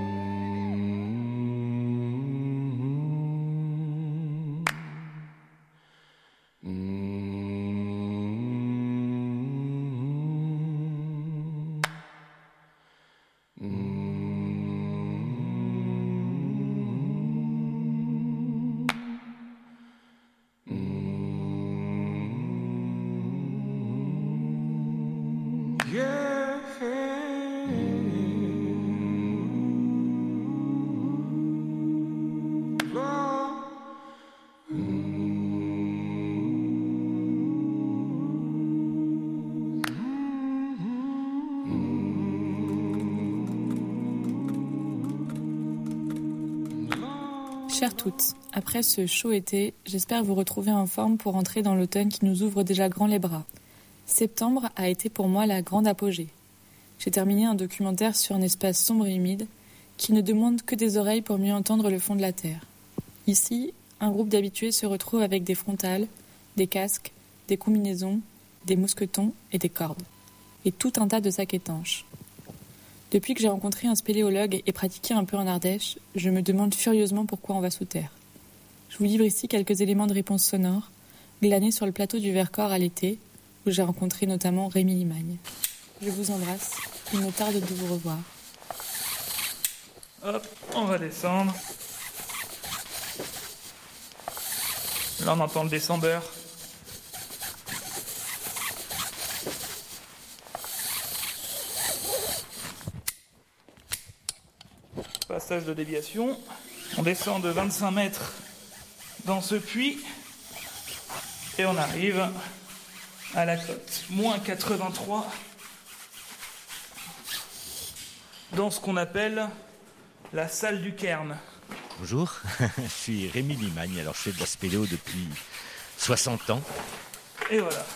Chères toutes, après ce chaud été, j'espère vous retrouver en forme pour entrer dans l'automne qui nous ouvre déjà grand les bras. Septembre a été pour moi la grande apogée. J'ai terminé un documentaire sur un espace sombre et humide qui ne demande que des oreilles pour mieux entendre le fond de la terre. Ici, un groupe d'habitués se retrouve avec des frontales, des casques, des combinaisons, des mousquetons et des cordes. Et tout un tas de sacs étanches. Depuis que j'ai rencontré un spéléologue et pratiqué un peu en Ardèche, je me demande furieusement pourquoi on va sous terre. Je vous livre ici quelques éléments de réponse sonore, glanés sur le plateau du Vercors à l'été, où j'ai rencontré notamment Rémi Limagne. Je vous embrasse, il me tarde de vous revoir. Hop, on va descendre. Là, on entend le descendeur. Passage de déviation. On descend de vingt-cinq mètres dans ce puits et on arrive à la cote. moins quatre-vingt-trois dans ce qu'on appelle la salle du cairn. Bonjour, je suis Rémi Limagne, alors je fais de la spéléo depuis soixante ans. Et voilà.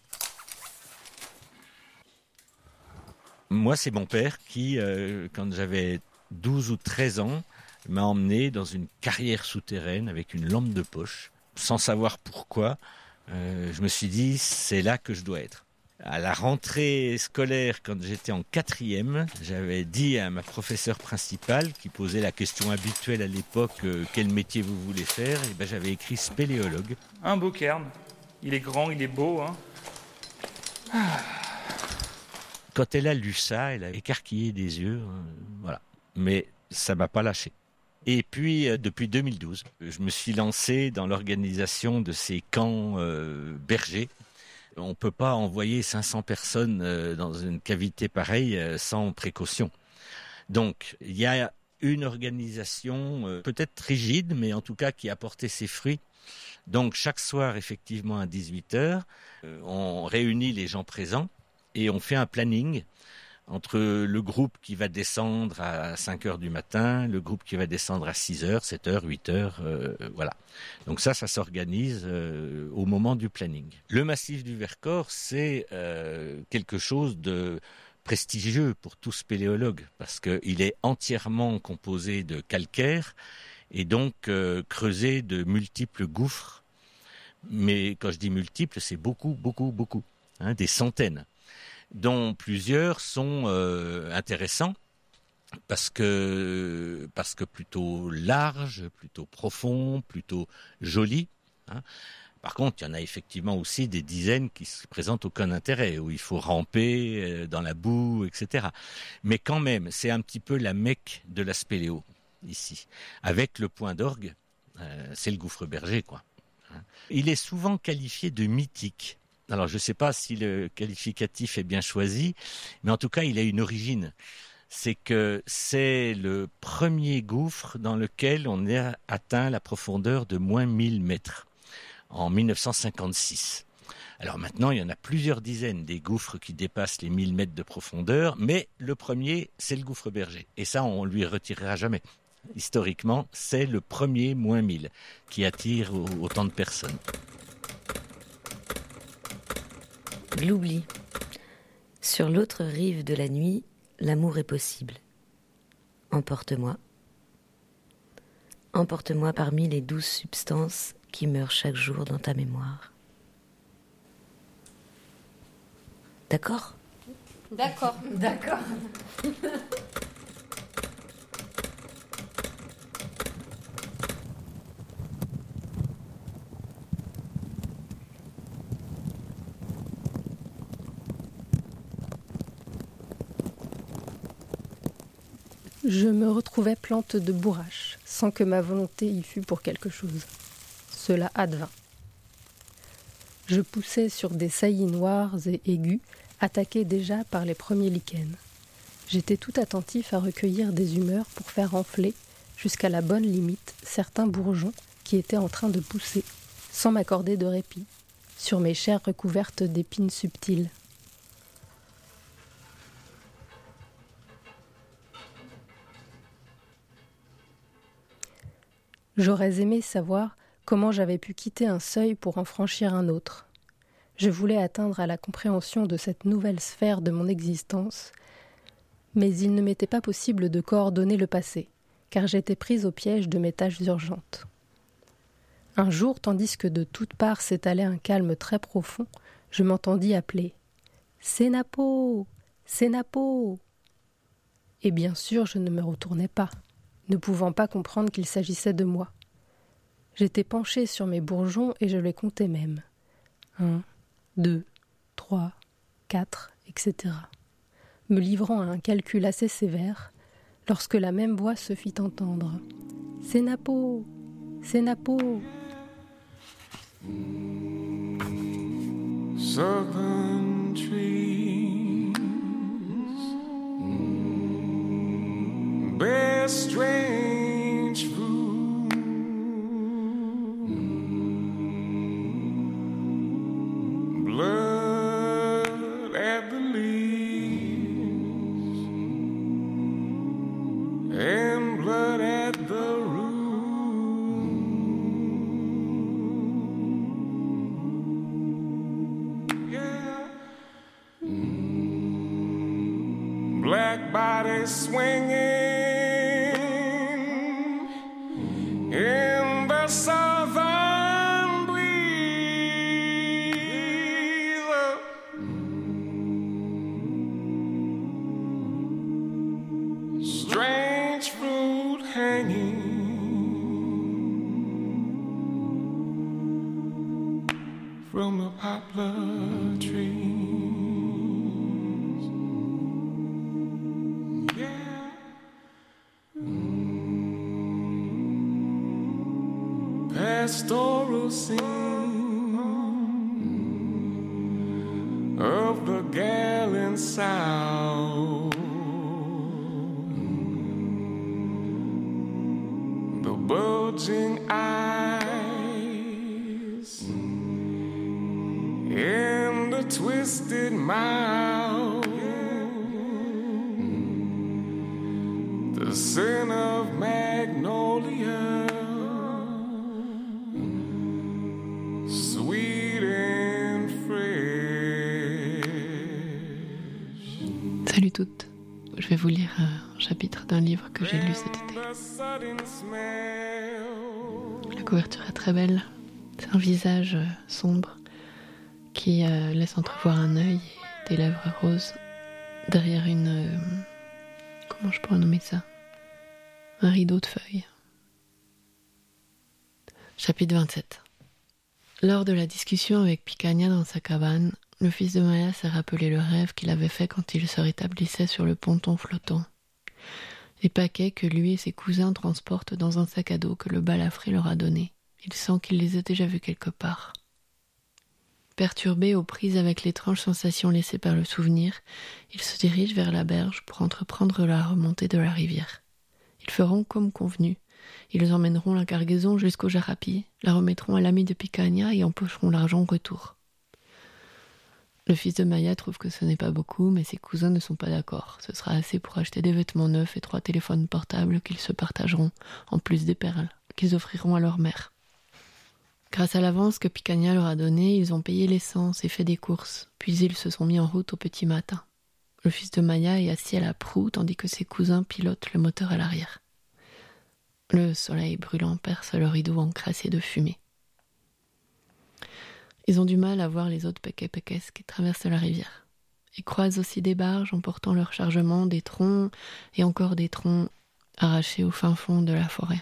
Moi, c'est mon père qui, euh, quand j'avais douze ou treize ans, m'a emmené dans une carrière souterraine avec une lampe de poche. Sans savoir pourquoi, euh, je me suis dit, c'est là que je dois être. À la rentrée scolaire, quand j'étais en quatrième, j'avais dit à ma professeure principale, qui posait la question habituelle à l'époque, euh, quel métier vous voulez faire, et ben j'avais écrit spéléologue. Un beau cairn. Il est grand, il est beau, hein. Ah. Quand elle a lu ça, elle a écarquillé des yeux, euh, voilà. Mais ça m'a pas lâché. Et puis, euh, depuis deux mille douze, je me suis lancé dans l'organisation de ces camps euh, bergers. On ne peut pas envoyer cinq cents personnes euh, dans une cavité pareille euh, sans précaution. Donc, il y a une organisation euh, peut-être rigide, mais en tout cas qui a porté ses fruits. Donc, chaque soir, effectivement, à dix-huit heures, euh, on réunit les gens présents et on fait un planning entre le groupe qui va descendre à cinq heures du matin, le groupe qui va descendre à six heures, sept heures, huit heures, euh, voilà. Donc ça, ça s'organise euh, au moment du planning. Le massif du Vercors, c'est euh, quelque chose de prestigieux pour tout spéléologue, parce qu'il est entièrement composé de calcaire et donc euh, creusé de multiples gouffres. Mais quand je dis multiples, c'est beaucoup, beaucoup, beaucoup, hein, des centaines, dont plusieurs sont euh, intéressants parce que, parce que plutôt larges, plutôt profonds, plutôt jolis. Hein. Par contre, il y en a effectivement aussi des dizaines qui ne présentent aucun intérêt, où il faut ramper euh, dans la boue, et cetera. Mais quand même, c'est un petit peu la Mecque de la spéléo, ici. Avec le point d'orgue, euh, c'est le gouffre berger, quoi. Il est souvent qualifié de mythique. Alors, je ne sais pas si le qualificatif est bien choisi, mais en tout cas, il a une origine. C'est que c'est le premier gouffre dans lequel on a atteint la profondeur de moins mille mètres, en mille neuf cent cinquante-six. Alors maintenant, il y en a plusieurs dizaines des gouffres qui dépassent les mille mètres de profondeur, mais le premier, c'est le gouffre berger. Et ça, on ne lui retirera jamais. Historiquement, c'est le premier moins mille qui attire autant de personnes. L'oubli. Sur l'autre rive de la nuit, l'amour est possible. Emporte-moi. Emporte-moi parmi les douces substances qui meurent chaque jour dans ta mémoire. D'accord ? D'accord. D'accord. Je me retrouvais plante de bourrache, sans que ma volonté y fût pour quelque chose. Cela advint. Je poussais sur des saillies noires et aiguës, attaquées déjà par les premiers lichens. J'étais tout attentif à recueillir des humeurs pour faire enfler, jusqu'à la bonne limite, certains bourgeons qui étaient en train de pousser, sans m'accorder de répit, sur mes chairs recouvertes d'épines subtiles. J'aurais aimé savoir comment j'avais pu quitter un seuil pour en franchir un autre. Je voulais atteindre à la compréhension de cette nouvelle sphère de mon existence, mais il ne m'était pas possible de coordonner le passé, car j'étais prise au piège de mes tâches urgentes. Un jour, tandis que de toutes parts s'étalait un calme très profond, je m'entendis appeler « Sénapo ! Sénapo !» Et bien sûr, je ne me retournai pas, ne pouvant pas comprendre qu'il s'agissait de moi. J'étais penchée sur mes bourgeons et je les comptais même. Un, deux, trois, quatre, et cetera. Me livrant à un calcul assez sévère, lorsque la même voix se fit entendre. « Sénapo ! Sénapo !» Southern trees bear strange fruit, blood at the leaves and blood at the root. Black bodies swinging in the southern breeze. Strange fruit hanging from the poplar tree. Pastoral scene of the gallant South, the bulging eyes and the twisted mouth, toutes. Je vais vous lire un chapitre d'un livre que j'ai lu cet été. La couverture est très belle. C'est un visage sombre qui euh, laisse entrevoir un œil et des lèvres roses derrière une... Euh, comment je pourrais nommer ça ? Un rideau de feuilles. Chapitre vingt-sept. Lors de la discussion avec Picanha dans sa cabane, le fils de Maya s'est rappelé le rêve qu'il avait fait quand il se rétablissait sur le ponton flottant. Les paquets que lui et ses cousins transportent dans un sac à dos que le balafré leur a donné. Il sent qu'il les a déjà vus quelque part. Perturbé aux prises avec l'étrange sensation laissée par le souvenir, il se dirige vers la berge pour entreprendre la remontée de la rivière. Ils feront comme convenu. Ils emmèneront la cargaison jusqu'au Jarapi, la remettront à l'ami de Picanha et empocheront l'argent au retour. Le fils de Maya trouve que ce n'est pas beaucoup, mais ses cousins ne sont pas d'accord. Ce sera assez pour acheter des vêtements neufs et trois téléphones portables qu'ils se partageront, en plus des perles, qu'ils offriront à leur mère. Grâce à l'avance que Picanha leur a donnée, ils ont payé l'essence et fait des courses, puis ils se sont mis en route au petit matin. Le fils de Maya est assis à la proue, tandis que ses cousins pilotent le moteur à l'arrière. Le soleil brûlant perce le rideau encrassé de fumée. Ils ont du mal à voir les autres pékés-pékés qui traversent la rivière. Ils croisent aussi des barges emportant leur chargement, des troncs et encore des troncs arrachés au fin fond de la forêt.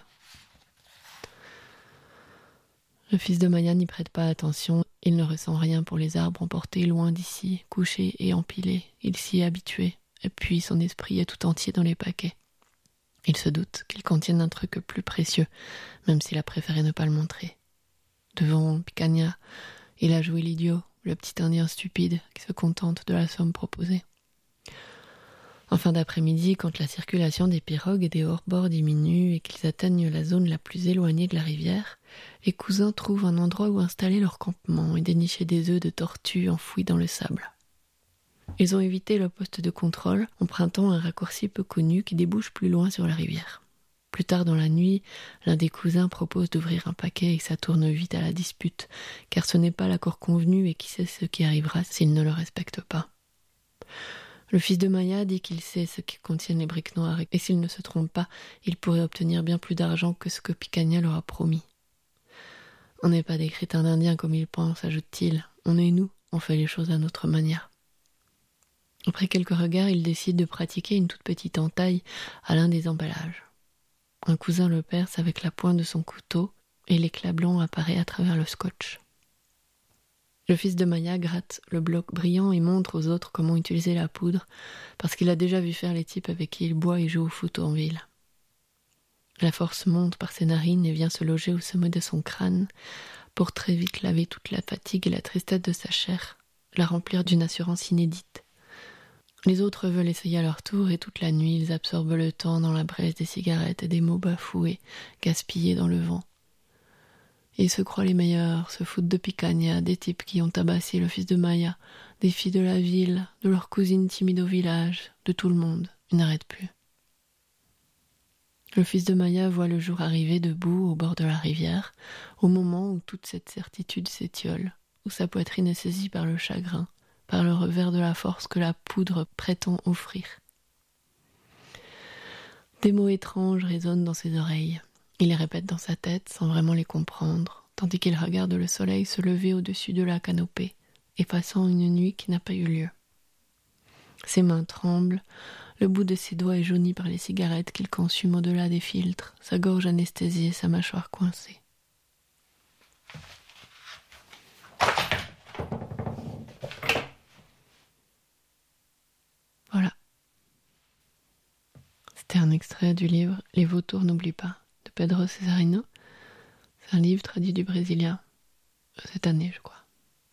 Le fils de Maya n'y prête pas attention, il ne ressent rien pour les arbres emportés loin d'ici, couchés et empilés. Il s'y est habitué, et puis son esprit est tout entier dans les paquets. Il se doute qu'ils contiennent un truc plus précieux, même s'il a préféré ne pas le montrer. Devant Picanha, il a joué l'idiot, le petit Indien stupide qui se contente de la somme proposée. En fin d'après-midi, quand la circulation des pirogues et des hors-bords diminue et qu'ils atteignent la zone la plus éloignée de la rivière, les cousins trouvent un endroit où installer leur campement et dénicher des œufs de tortue enfouis dans le sable. Ils ont évité le poste de contrôle, empruntant un raccourci peu connu qui débouche plus loin sur la rivière. Plus tard dans la nuit, l'un des cousins propose d'ouvrir un paquet et ça tourne vite à la dispute, car ce n'est pas l'accord convenu et qui sait ce qui arrivera s'il ne le respecte pas. Le fils de Maya dit qu'il sait ce qui contiennent les briques noires et s'il ne se trompe pas, il pourrait obtenir bien plus d'argent que ce que Picanha leur a promis. On n'est pas des crétins d'indiens comme ils pensent, ajoute-t-il. On est nous, on fait les choses à notre manière. Après quelques regards, il décide de pratiquer une toute petite entaille à l'un des emballages. Un cousin le perce avec la pointe de son couteau et l'éclat blanc apparaît à travers le scotch. Le fils de Maya gratte le bloc brillant et montre aux autres comment utiliser la poudre parce qu'il a déjà vu faire les types avec qui il boit et joue au foot en ville. La force monte par ses narines et vient se loger au sommet de son crâne pour très vite laver toute la fatigue et la tristesse de sa chair, la remplir d'une assurance inédite. Les autres veulent essayer à leur tour et toute la nuit ils absorbent le temps dans la braise des cigarettes et des mots bafoués, gaspillés dans le vent. Ils se croient les meilleurs, se foutent de Picanha, des types qui ont tabassé le fils de Maya, des filles de la ville, de leurs cousines timides au village, de tout le monde. Ils n'arrêtent plus. Le fils de Maya voit le jour arriver debout au bord de la rivière, au moment où toute cette certitude s'étiole, où sa poitrine est saisie par le chagrin, par le revers de la force que la poudre prétend offrir. Des mots étranges résonnent dans ses oreilles. Il les répète dans sa tête sans vraiment les comprendre, tandis qu'il regarde le soleil se lever au-dessus de la canopée, effaçant une nuit qui n'a pas eu lieu. Ses mains tremblent, le bout de ses doigts est jauni par les cigarettes qu'il consume au-delà des filtres, sa gorge anesthésiée, sa mâchoire coincée. Voilà. C'était un extrait du livre « Les vautours n'oublient pas » de Pedro Cesarino. C'est un livre traduit du brésilien cette année, je crois.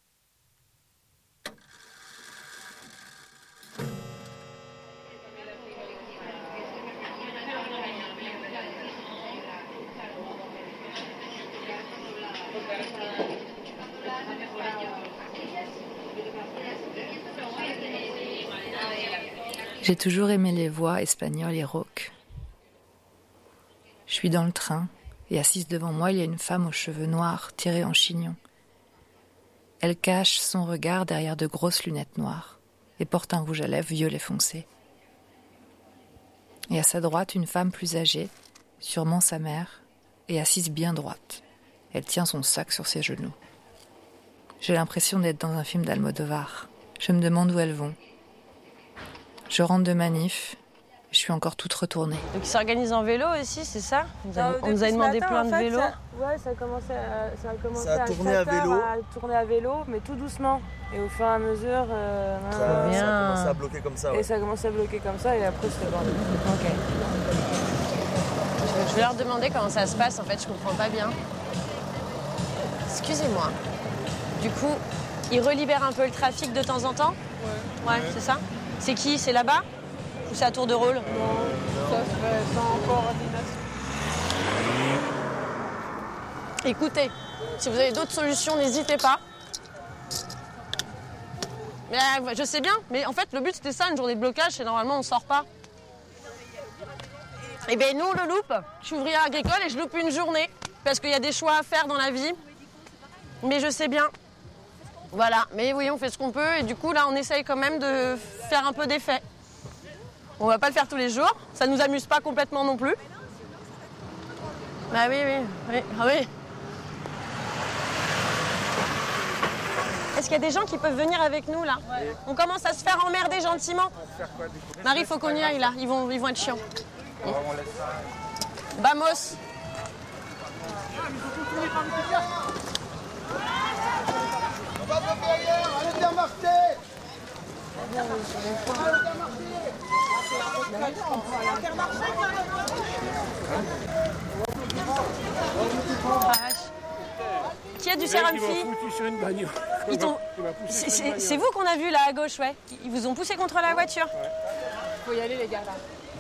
J'ai toujours aimé les voix espagnoles et rauques. Je suis dans le train et assise devant moi, il y a une femme aux cheveux noirs tirés en chignon. Elle cache son regard derrière de grosses lunettes noires et porte un rouge à lèvres violet foncé. Et à sa droite, une femme plus âgée, sûrement sa mère, et assise bien droite. Elle tient son sac sur ses genoux. J'ai l'impression d'être dans un film d'Almodovar. Je me demande où elles vont. Je rentre de manif, je suis encore toute retournée. Donc ils s'organisent en vélo aussi, c'est ça? On nous a, Euh, on nous a depuis ce demandé matin, plein en de fait, vélos. Ça, ouais, ça a commencé à, ça a commencé Ça a à tourné à sept heures vélo. à tourner à vélo, mais tout doucement. Et au fur et à mesure, euh, Ça, euh, ça a commencé à bloquer comme ça. et Ouais. ça a commencé à bloquer comme ça, et après c'était le bordel. Ok. Je vais leur demander comment ça se passe, en fait, je comprends pas bien. Excusez-moi. Du coup, ils relibèrent un peu le trafic de temps en temps? Ouais. Ouais, c'est ça? C'est qui? C'est là-bas? Ou c'est à tour de rôle? Non, ça se fait sans coordination. Écoutez, si vous avez d'autres solutions, n'hésitez pas. Mais euh, je sais bien, mais en fait, le but c'était ça, une journée de blocage, et normalement on sort pas. Eh bien, nous, on le loupe. Je suis ouvrière agricole et je loupe une journée, parce qu'il y a des choix à faire dans la vie. Mais je sais bien. Voilà, mais oui, on fait ce qu'on peut, et du coup, là, on essaye quand même de faire un peu d'effet. On va pas le faire tous les jours, ça nous amuse pas complètement non plus. Bah oui, oui, oui, ah oui. Est-ce qu'il y a des gens qui peuvent venir avec nous, là? Ouais. On commence à se faire emmerder gentiment. Marie, il faut qu'on y aille, là. Ils vont, ils vont être chiants. Vamos. Allez, bien marcher. Qui a du sérum fille? Ils t'ont- C'est c'est- c'est vous qu'on a vu là à gauche, ouais. Ils vous ont poussé contre la voiture. Faut y aller, les gars, là.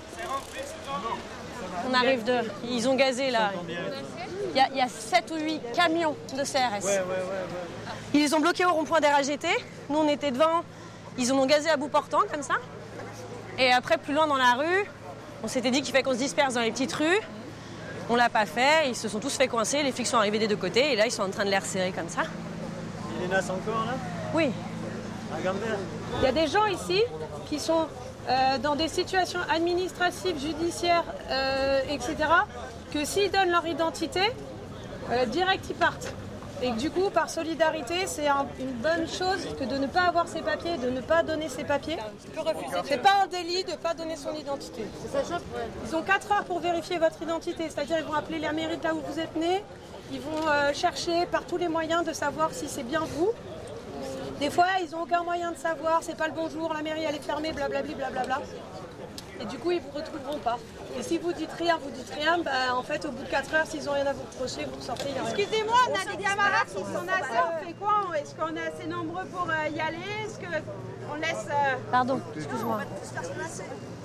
On arrive de. Ils ont gazé là. Il y a, il y a sept ou huit camions de C R S. Ils les ont bloqués au rond-point des R A G T. Nous, on était devant. Ils en ont gazé à bout portant, comme ça. Et après, plus loin dans la rue, on s'était dit qu'il fallait qu'on se disperse dans les petites rues. On l'a pas fait. Ils se sont tous fait coincer. Les flics sont arrivés des deux côtés. Et là, ils sont en train de les resserrer comme ça. Il est nasse encore là? Oui. À Gambert. Il y a des gens ici qui sont euh, dans des situations administratives, judiciaires, euh, et cetera, que s'ils donnent leur identité, euh, direct ils partent. Et que du coup, par solidarité, c'est un- une bonne chose que de ne pas avoir ses papiers, de ne pas donner ses papiers. C'est pas un délit de ne pas donner son identité. Ils ont quatre heures pour vérifier votre identité, c'est-à-dire ils vont appeler la mairie de là où vous êtes né, ils vont euh, chercher par tous les moyens de savoir si c'est bien vous. Des fois, ils n'ont aucun moyen de savoir, c'est pas le bonjour, la mairie elle est fermée, blablabli, blablabla. Et du coup, ils vous retrouveront pas. Et si vous dites rien, vous dites rien, bah, en fait, au bout de quatre heures, s'ils ont rien à vous reprocher, vous sortez. il y a rien. Excusez-moi, on a des camarades qui sont assez, on fait quoi? Est-ce qu'on est assez nombreux pour euh, y aller? Est-ce qu'on laisse... euh, Pardon, excuse-moi. On va tous faire se placer.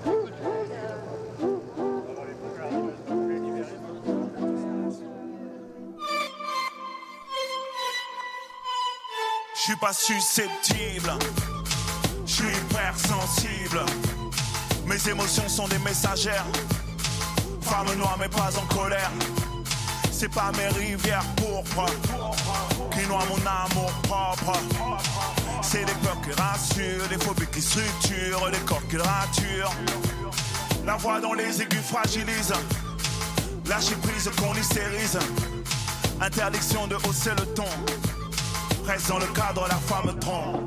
Je suis pas susceptible, je suis hypersensible. Mes émotions sont des messagères. Femme noire mais pas en colère. C'est pas mes rivières pourpres qui noient mon amour propre. C'est des peurs qui rassurent, des phobies qui structurent, des corps qui raturent. La voix dans les aigus fragilise, lâcher prise qu'on hystérise. Interdiction de hausser le ton. Reste dans le cadre, la femme trompe.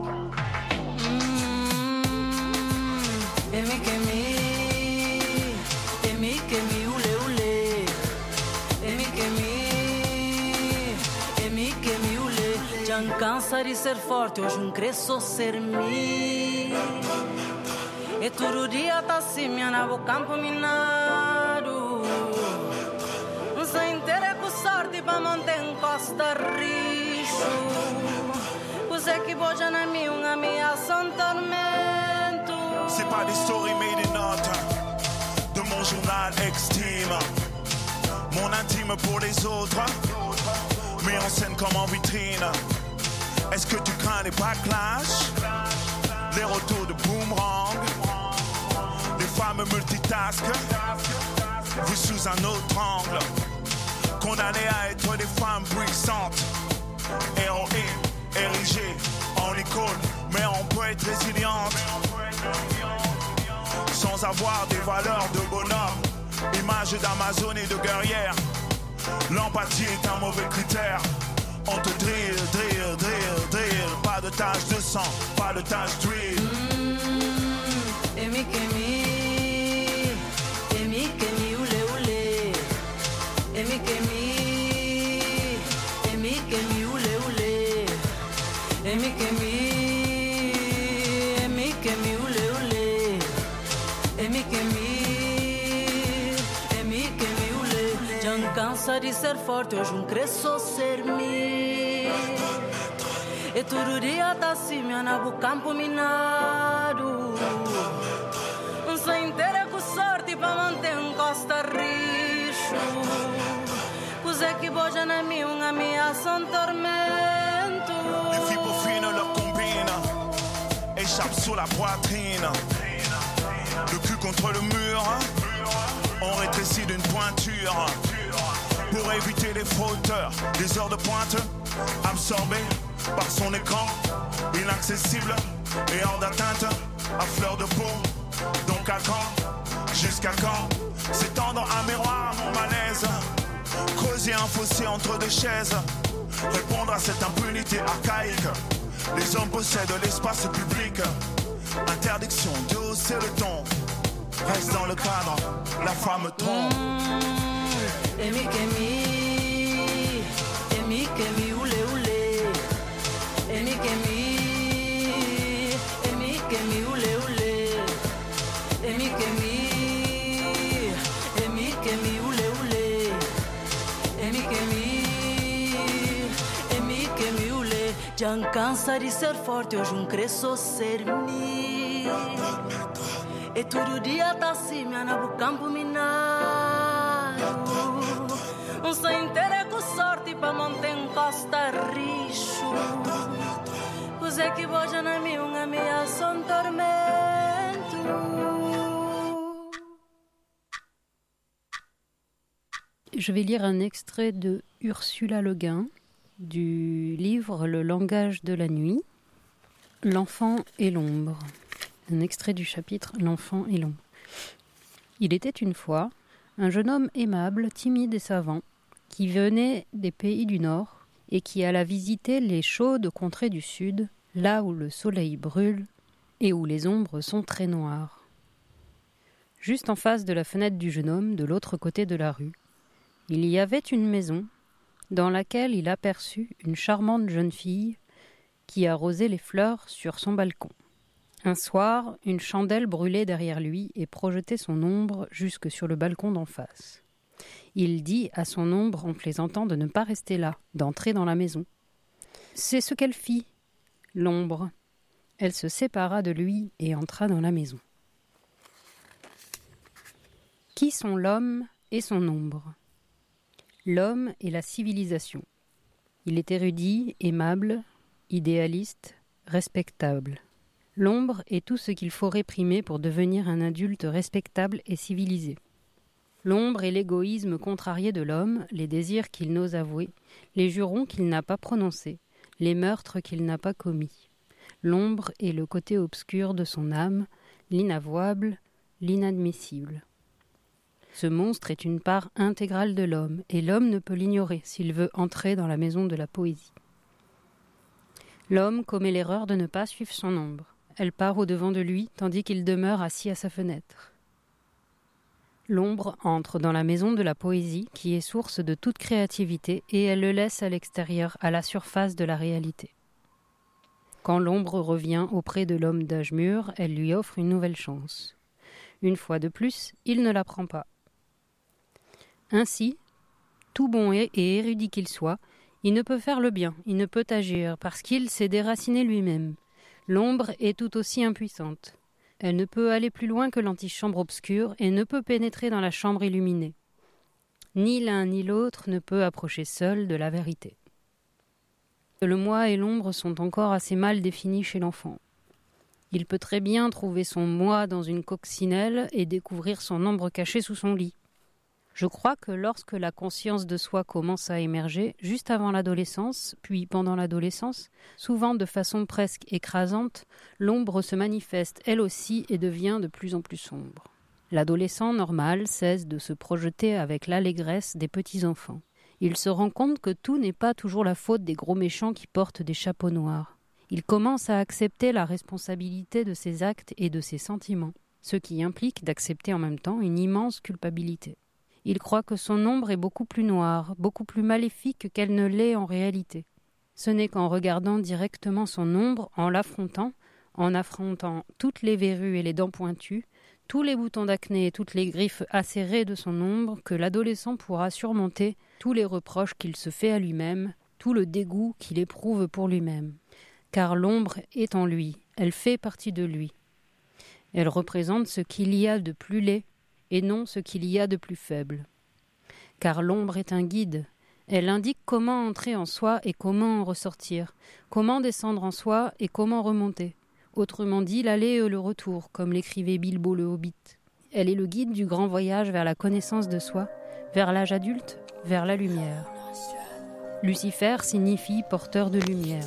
Emi kemi, emi kemi ule ule, emi kemi, emi kemi ule. Já cansa de ser forte, hoje não cresço ser mim. E todo dia tá assim, minha nabo campo minado. Não sei inteira com sorte pra manter em costa risco. Você que boja na minha, uma ameaça, um tormento. C'est pas des stories made in note de mon journal extime. Mon intime pour les autres, mis en scène comme en vitrine. Est-ce que tu crains les backlash, les retours de boomerang, les femmes multitask, vues sous un autre angle, condamnées à être des femmes puissantes, héroïnes, érigées en icône, mais on peut être résiliente. Sans sans avoir des valeurs de bonhomme. Image d'Amazone et de guerrière. L'empathie est un mauvais critère. On te drill, drill, drill, drill. Pas de tache de sang, pas de tache d'huile. Mm, emi kemi, emi kemi ule ule. Emi kemi, emi kemi ule ule. Emi kemi, emi kemi ule ule. Emi kemi, emi kemi ule. Já me cansa de ser forte, hoje não cresço ser mim. E todo dia tá assim, minha nabo campo minado. Um só inteira com sorte pra manter um costa rixo. Cos'è che bogia na mia, una ameaça, un tormento. Les fibres fines leur combinent, échappent sous la poitrine. Le cul contre le mur, on rétrécit d'une pointure. Pour éviter les fauteurs, les heures de pointe, absorbées par son écran, inaccessible et hors d'atteinte, à fleur de peau. Donc à quand, jusqu'à quand, s'étendre un miroir, mon malaise, creuser un fossé entre deux chaises, répondre à cette impunité archaïque. Les hommes possèdent l'espace public, interdiction de hausser le ton, reste dans le cadre, la femme trompe. Mm, emi kemi, emi kemi ule ule. Emi kemi, emi kemi ule ule. Emi kemi, emi kemi ule ule. Emi kemi, emi kemi ule. Já me cansa de ser forte, hoje não cresço ser mim. E todo dia tá assim, minha nabo campo minado. Um só inteira com sorte pra manter um costa rixo. Cos'è che bogia na mia, una ameaça, un tormento. Je vais lire un extrait de Ursula Le Guin du livre Le langage de la nuit, L'enfant et l'ombre. Un extrait du chapitre L'enfant et l'ombre. Il était une fois un jeune homme aimable, timide et savant, qui venait des pays du Nord et qui alla visiter les chaudes contrées du Sud, là où le soleil brûle et où les ombres sont très noires. Juste en face de la fenêtre du jeune homme, de l'autre côté de la rue, il y avait une maison dans laquelle il aperçut une charmante jeune fille qui arrosait les fleurs sur son balcon. Un soir, une chandelle brûlait derrière lui et projetait son ombre jusque sur le balcon d'en face. Il dit à son ombre en plaisantant de ne pas rester là, d'entrer dans la maison. C'est ce qu'elle fit, l'ombre. Elle se sépara de lui et entra dans la maison. Qui sont l'homme et son ombre ? L'homme est la civilisation. Il est érudit, aimable, idéaliste, respectable. L'ombre est tout ce qu'il faut réprimer pour devenir un adulte respectable et civilisé. L'ombre est l'égoïsme contrarié de l'homme, les désirs qu'il n'ose avouer, les jurons qu'il n'a pas prononcés, les meurtres qu'il n'a pas commis. L'ombre est le côté obscur de son âme, l'inavouable, l'inadmissible. Ce monstre est une part intégrale de l'homme, et l'homme ne peut l'ignorer s'il veut entrer dans la maison de la poésie. L'homme commet l'erreur de ne pas suivre son ombre. Elle part au-devant de lui, tandis qu'il demeure assis à sa fenêtre. L'ombre entre dans la maison de la poésie, qui est source de toute créativité, et elle le laisse à l'extérieur, à la surface de la réalité. Quand l'ombre revient auprès de l'homme d'âge mûr, elle lui offre une nouvelle chance. Une fois de plus, il ne la prend pas. Ainsi, tout bon et érudit qu'il soit, il ne peut faire le bien, il ne peut agir, parce qu'il s'est déraciné lui-même. L'ombre est tout aussi impuissante. Elle ne peut aller plus loin que l'antichambre obscure et ne peut pénétrer dans la chambre illuminée. Ni l'un ni l'autre ne peut approcher seul de la vérité. Le moi et l'ombre sont encore assez mal définis chez l'enfant. Il peut très bien trouver son moi dans une coccinelle et découvrir son ombre cachée sous son lit. Je crois que lorsque la conscience de soi commence à émerger, juste avant l'adolescence, puis pendant l'adolescence, souvent de façon presque écrasante, l'ombre se manifeste elle aussi et devient de plus en plus sombre. L'adolescent normal cesse de se projeter avec l'allégresse des petits-enfants. Il se rend compte que tout n'est pas toujours la faute des gros méchants qui portent des chapeaux noirs. Il commence à accepter la responsabilité de ses actes et de ses sentiments, ce qui implique d'accepter en même temps une immense culpabilité. Il croit que son ombre est beaucoup plus noire, beaucoup plus maléfique qu'elle ne l'est en réalité. Ce n'est qu'en regardant directement son ombre, en l'affrontant, en affrontant toutes les verrues et les dents pointues, tous les boutons d'acné et toutes les griffes acérées de son ombre, que l'adolescent pourra surmonter tous les reproches qu'il se fait à lui-même, tout le dégoût qu'il éprouve pour lui-même. Car l'ombre est en lui, elle fait partie de lui. Elle représente ce qu'il y a de plus laid et non ce qu'il y a de plus faible. Car l'ombre est un guide. Elle indique comment entrer en soi et comment en ressortir, comment descendre en soi et comment remonter. Autrement dit, l'aller et le retour, comme l'écrivait Bilbo le Hobbit. Elle est le guide du grand voyage vers la connaissance de soi, vers l'âge adulte, vers la lumière. Lucifer signifie porteur de lumière.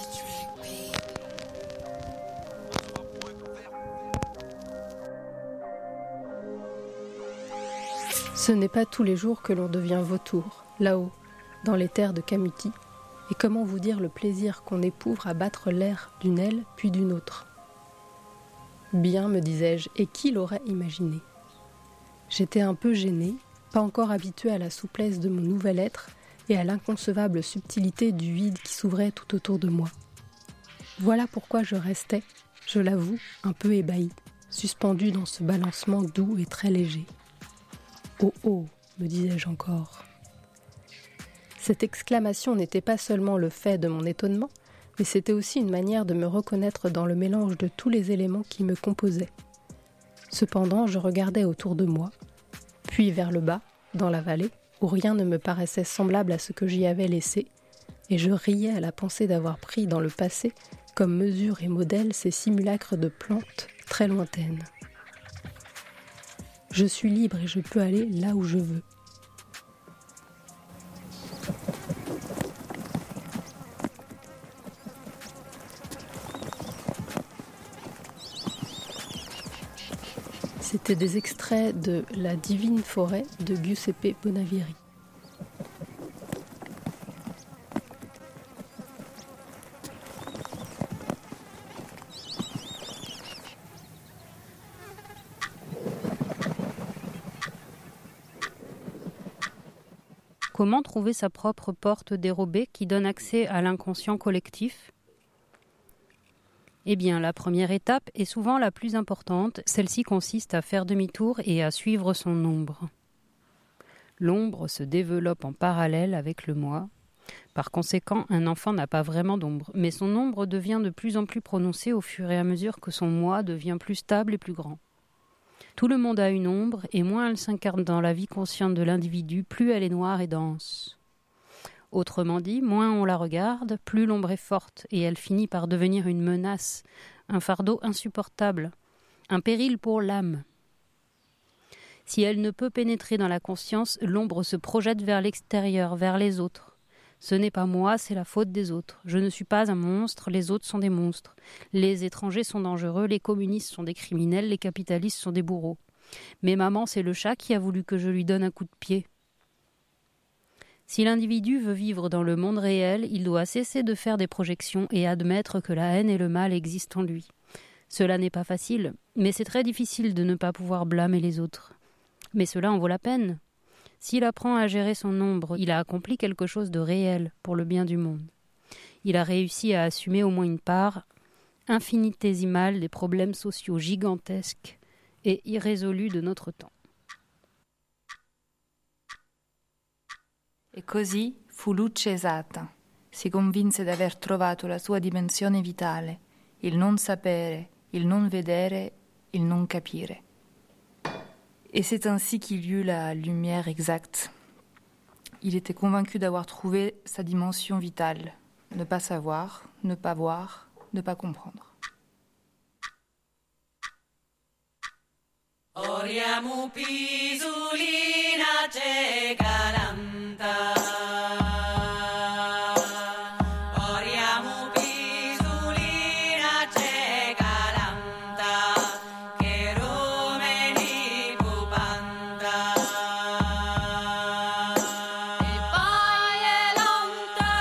Ce n'est pas tous les jours que l'on devient vautour, là-haut, dans les terres de Camuti, et comment vous dire le plaisir qu'on éprouve à battre l'air d'une aile puis d'une autre. Bien, me disais-je, et qui l'aurait imaginé? J'étais un peu gênée, pas encore habituée à la souplesse de mon nouvel être et à l'inconcevable subtilité du vide qui s'ouvrait tout autour de moi. Voilà pourquoi je restais, je l'avoue, un peu ébahie, suspendue dans ce balancement doux et très léger. Oh oh, me disais-je encore. Cette exclamation n'était pas seulement le fait de mon étonnement, mais c'était aussi une manière de me reconnaître dans le mélange de tous les éléments qui me composaient. Cependant, je regardais autour de moi, puis vers le bas, dans la vallée, où rien ne me paraissait semblable à ce que j'y avais laissé, et je riais à la pensée d'avoir pris dans le passé comme mesure et modèle ces simulacres de plantes très lointaines. Je suis libre et je peux aller là où je veux. C'était des extraits de La divine forêt de Giuseppe Bonavieri. Comment trouver sa propre porte dérobée qui donne accès à l'inconscient collectif ? Eh bien, la première étape est souvent la plus importante. Celle-ci consiste à faire demi-tour et à suivre son ombre. L'ombre se développe en parallèle avec le moi. Par conséquent, un enfant n'a pas vraiment d'ombre, mais son ombre devient de plus en plus prononcée au fur et à mesure que son moi devient plus stable et plus grand. Tout le monde a une ombre, et moins elle s'incarne dans la vie consciente de l'individu, plus elle est noire et dense. Autrement dit, moins on la regarde, plus l'ombre est forte, et elle finit par devenir une menace, un fardeau insupportable, un péril pour l'âme. Si elle ne peut pénétrer dans la conscience, l'ombre se projette vers l'extérieur, vers les autres. Ce n'est pas moi, c'est la faute des autres. Je ne suis pas un monstre, les autres sont des monstres. Les étrangers sont dangereux, les communistes sont des criminels, les capitalistes sont des bourreaux. Mais maman, c'est le chat qui a voulu que je lui donne un coup de pied. Si l'individu veut vivre dans le monde réel, il doit cesser de faire des projections et admettre que la haine et le mal existent en lui. Cela n'est pas facile, mais c'est très difficile de ne pas pouvoir blâmer les autres. Mais cela en vaut la peine. S'il apprend à gérer son ombre, il a accompli quelque chose de réel pour le bien du monde. Il a réussi à assumer au moins une part infinitésimale des problèmes sociaux gigantesques et irrésolus de notre temps. E così fu luce esatta. Si convinse d'aver trovato la sua dimensione vitale, il non sapere, il non vedere, il non capire. Et c'est ainsi qu'il y eut la lumière exacte. Il était convaincu d'avoir trouvé sa dimension vitale. Ne pas savoir, ne pas voir, ne pas comprendre. Oriamu pisulina ce galanta. Oriamu pisulina ce galanta. Che rumeni pupanta. E poi è lonta.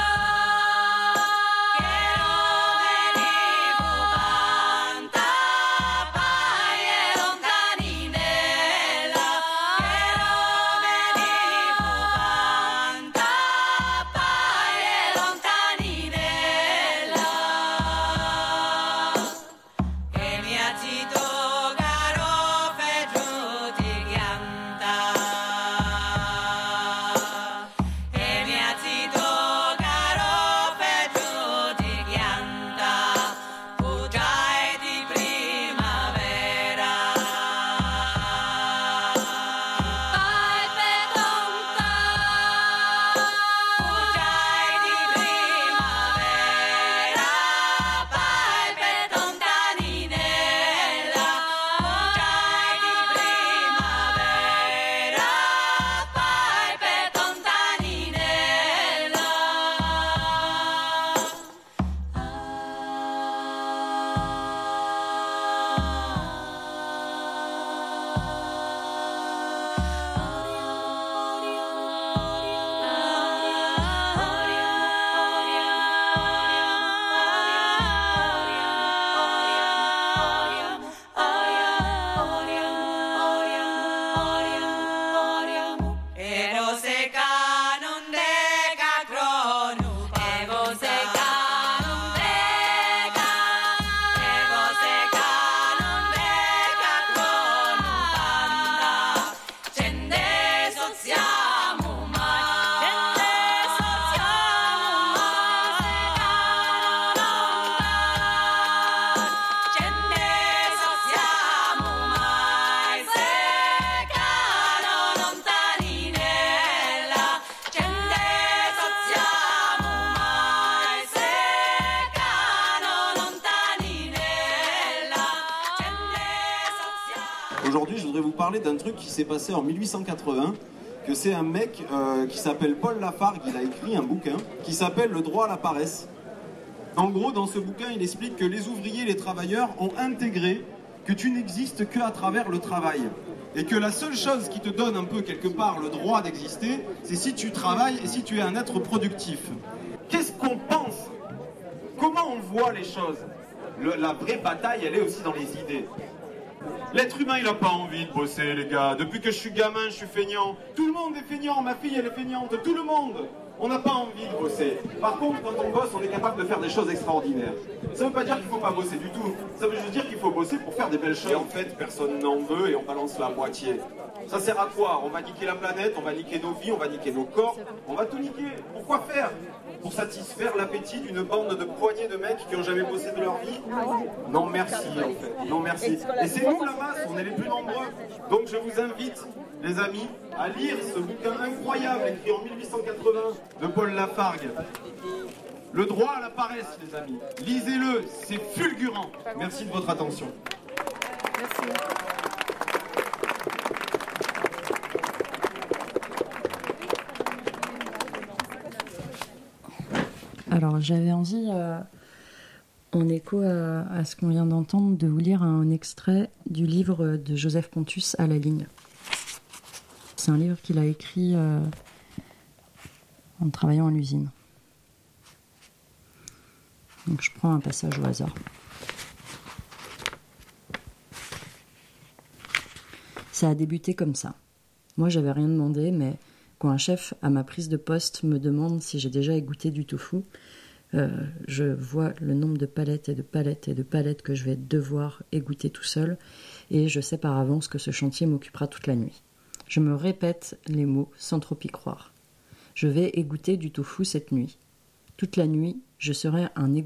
Che rumeni pupanta. Poi è lontaninella. Che rumeni pupanta. Poi è lontaninella. Che mi ha zito garofe giù ti chianta. Che mi ha zito garofe giù ti chianta. Fuggiai di primavera. Vai pedonta. Fuggiai di primavera. Vai pedontaninella. Fuggiai di primavera. Vai pedontaninella. E você cá non deca cronu. E você cá non deca. E você cá non deca cronu banda. Cende soziamo mai. Cende soziamo mai. Cende soziamo mai. Se cano lontaninella. Cende soziamo mai. Se cano lontaninella. Cende soziamo. Aujourd'hui, je voudrais vous parler d'un truc qui s'est passé en mille huit cent quatre-vingts, que c'est un mec euh, qui s'appelle Paul Lafargue, il a écrit un bouquin qui s'appelle Le droit à la paresse. En gros, dans ce bouquin, il explique que les ouvriers et les travailleurs ont intégré que tu n'existes qu'à travers le travail. Et que la seule chose qui te donne un peu quelque part le droit d'exister, c'est si tu travailles et si tu es un être productif. Qu'est-ce qu'on pense? Comment on voit les choses? Le- La vraie bataille, elle est aussi dans les idées. L'être humain, il n'a pas envie de bosser, les gars. Depuis que je suis gamin, je suis feignant. Tout le monde est feignant. Ma fille, elle est feignante. Tout le monde. On n'a pas envie de bosser. Par contre, quand on bosse, on est capable de faire des choses extraordinaires. Ça ne veut pas dire qu'il ne faut pas bosser du tout. Ça veut juste dire qu'il faut bosser pour faire des belles choses. Et en fait, personne n'en veut et on balance la moitié. Ça sert à quoi? On va niquer la planète, on va niquer nos vies, on va niquer nos corps. On va tout niquer. Pourquoi faire? Pour satisfaire l'appétit d'une bande de poignées de mecs qui n'ont jamais bossé de leur vie? Non merci en fait, non merci. Et c'est nous la masse, on est les plus nombreux. Donc je vous invite, les amis, à lire ce bouquin incroyable écrit en mille huit cent quatre-vingts de Paul Lafargue. Le droit à la paresse, les amis. Lisez-le, c'est fulgurant. Merci de votre attention. Alors j'avais envie, euh, en écho à, à ce qu'on vient d'entendre, de vous lire un extrait du livre de Joseph Pontus, À la ligne. C'est un livre qu'il a écrit euh, en travaillant à l'usine. Donc je prends un passage au hasard. Ça a débuté comme ça. Moi j'avais rien demandé, mais quand un chef à ma prise de poste me demande si j'ai déjà égoutté du tofu, euh, je vois le nombre de palettes et de palettes et de palettes que je vais devoir égoutter tout seul, et je sais par avance que ce chantier m'occupera toute la nuit. Je me répète les mots sans trop y croire. Je vais égoutter du tofu cette nuit. Toute la nuit, je serai un égout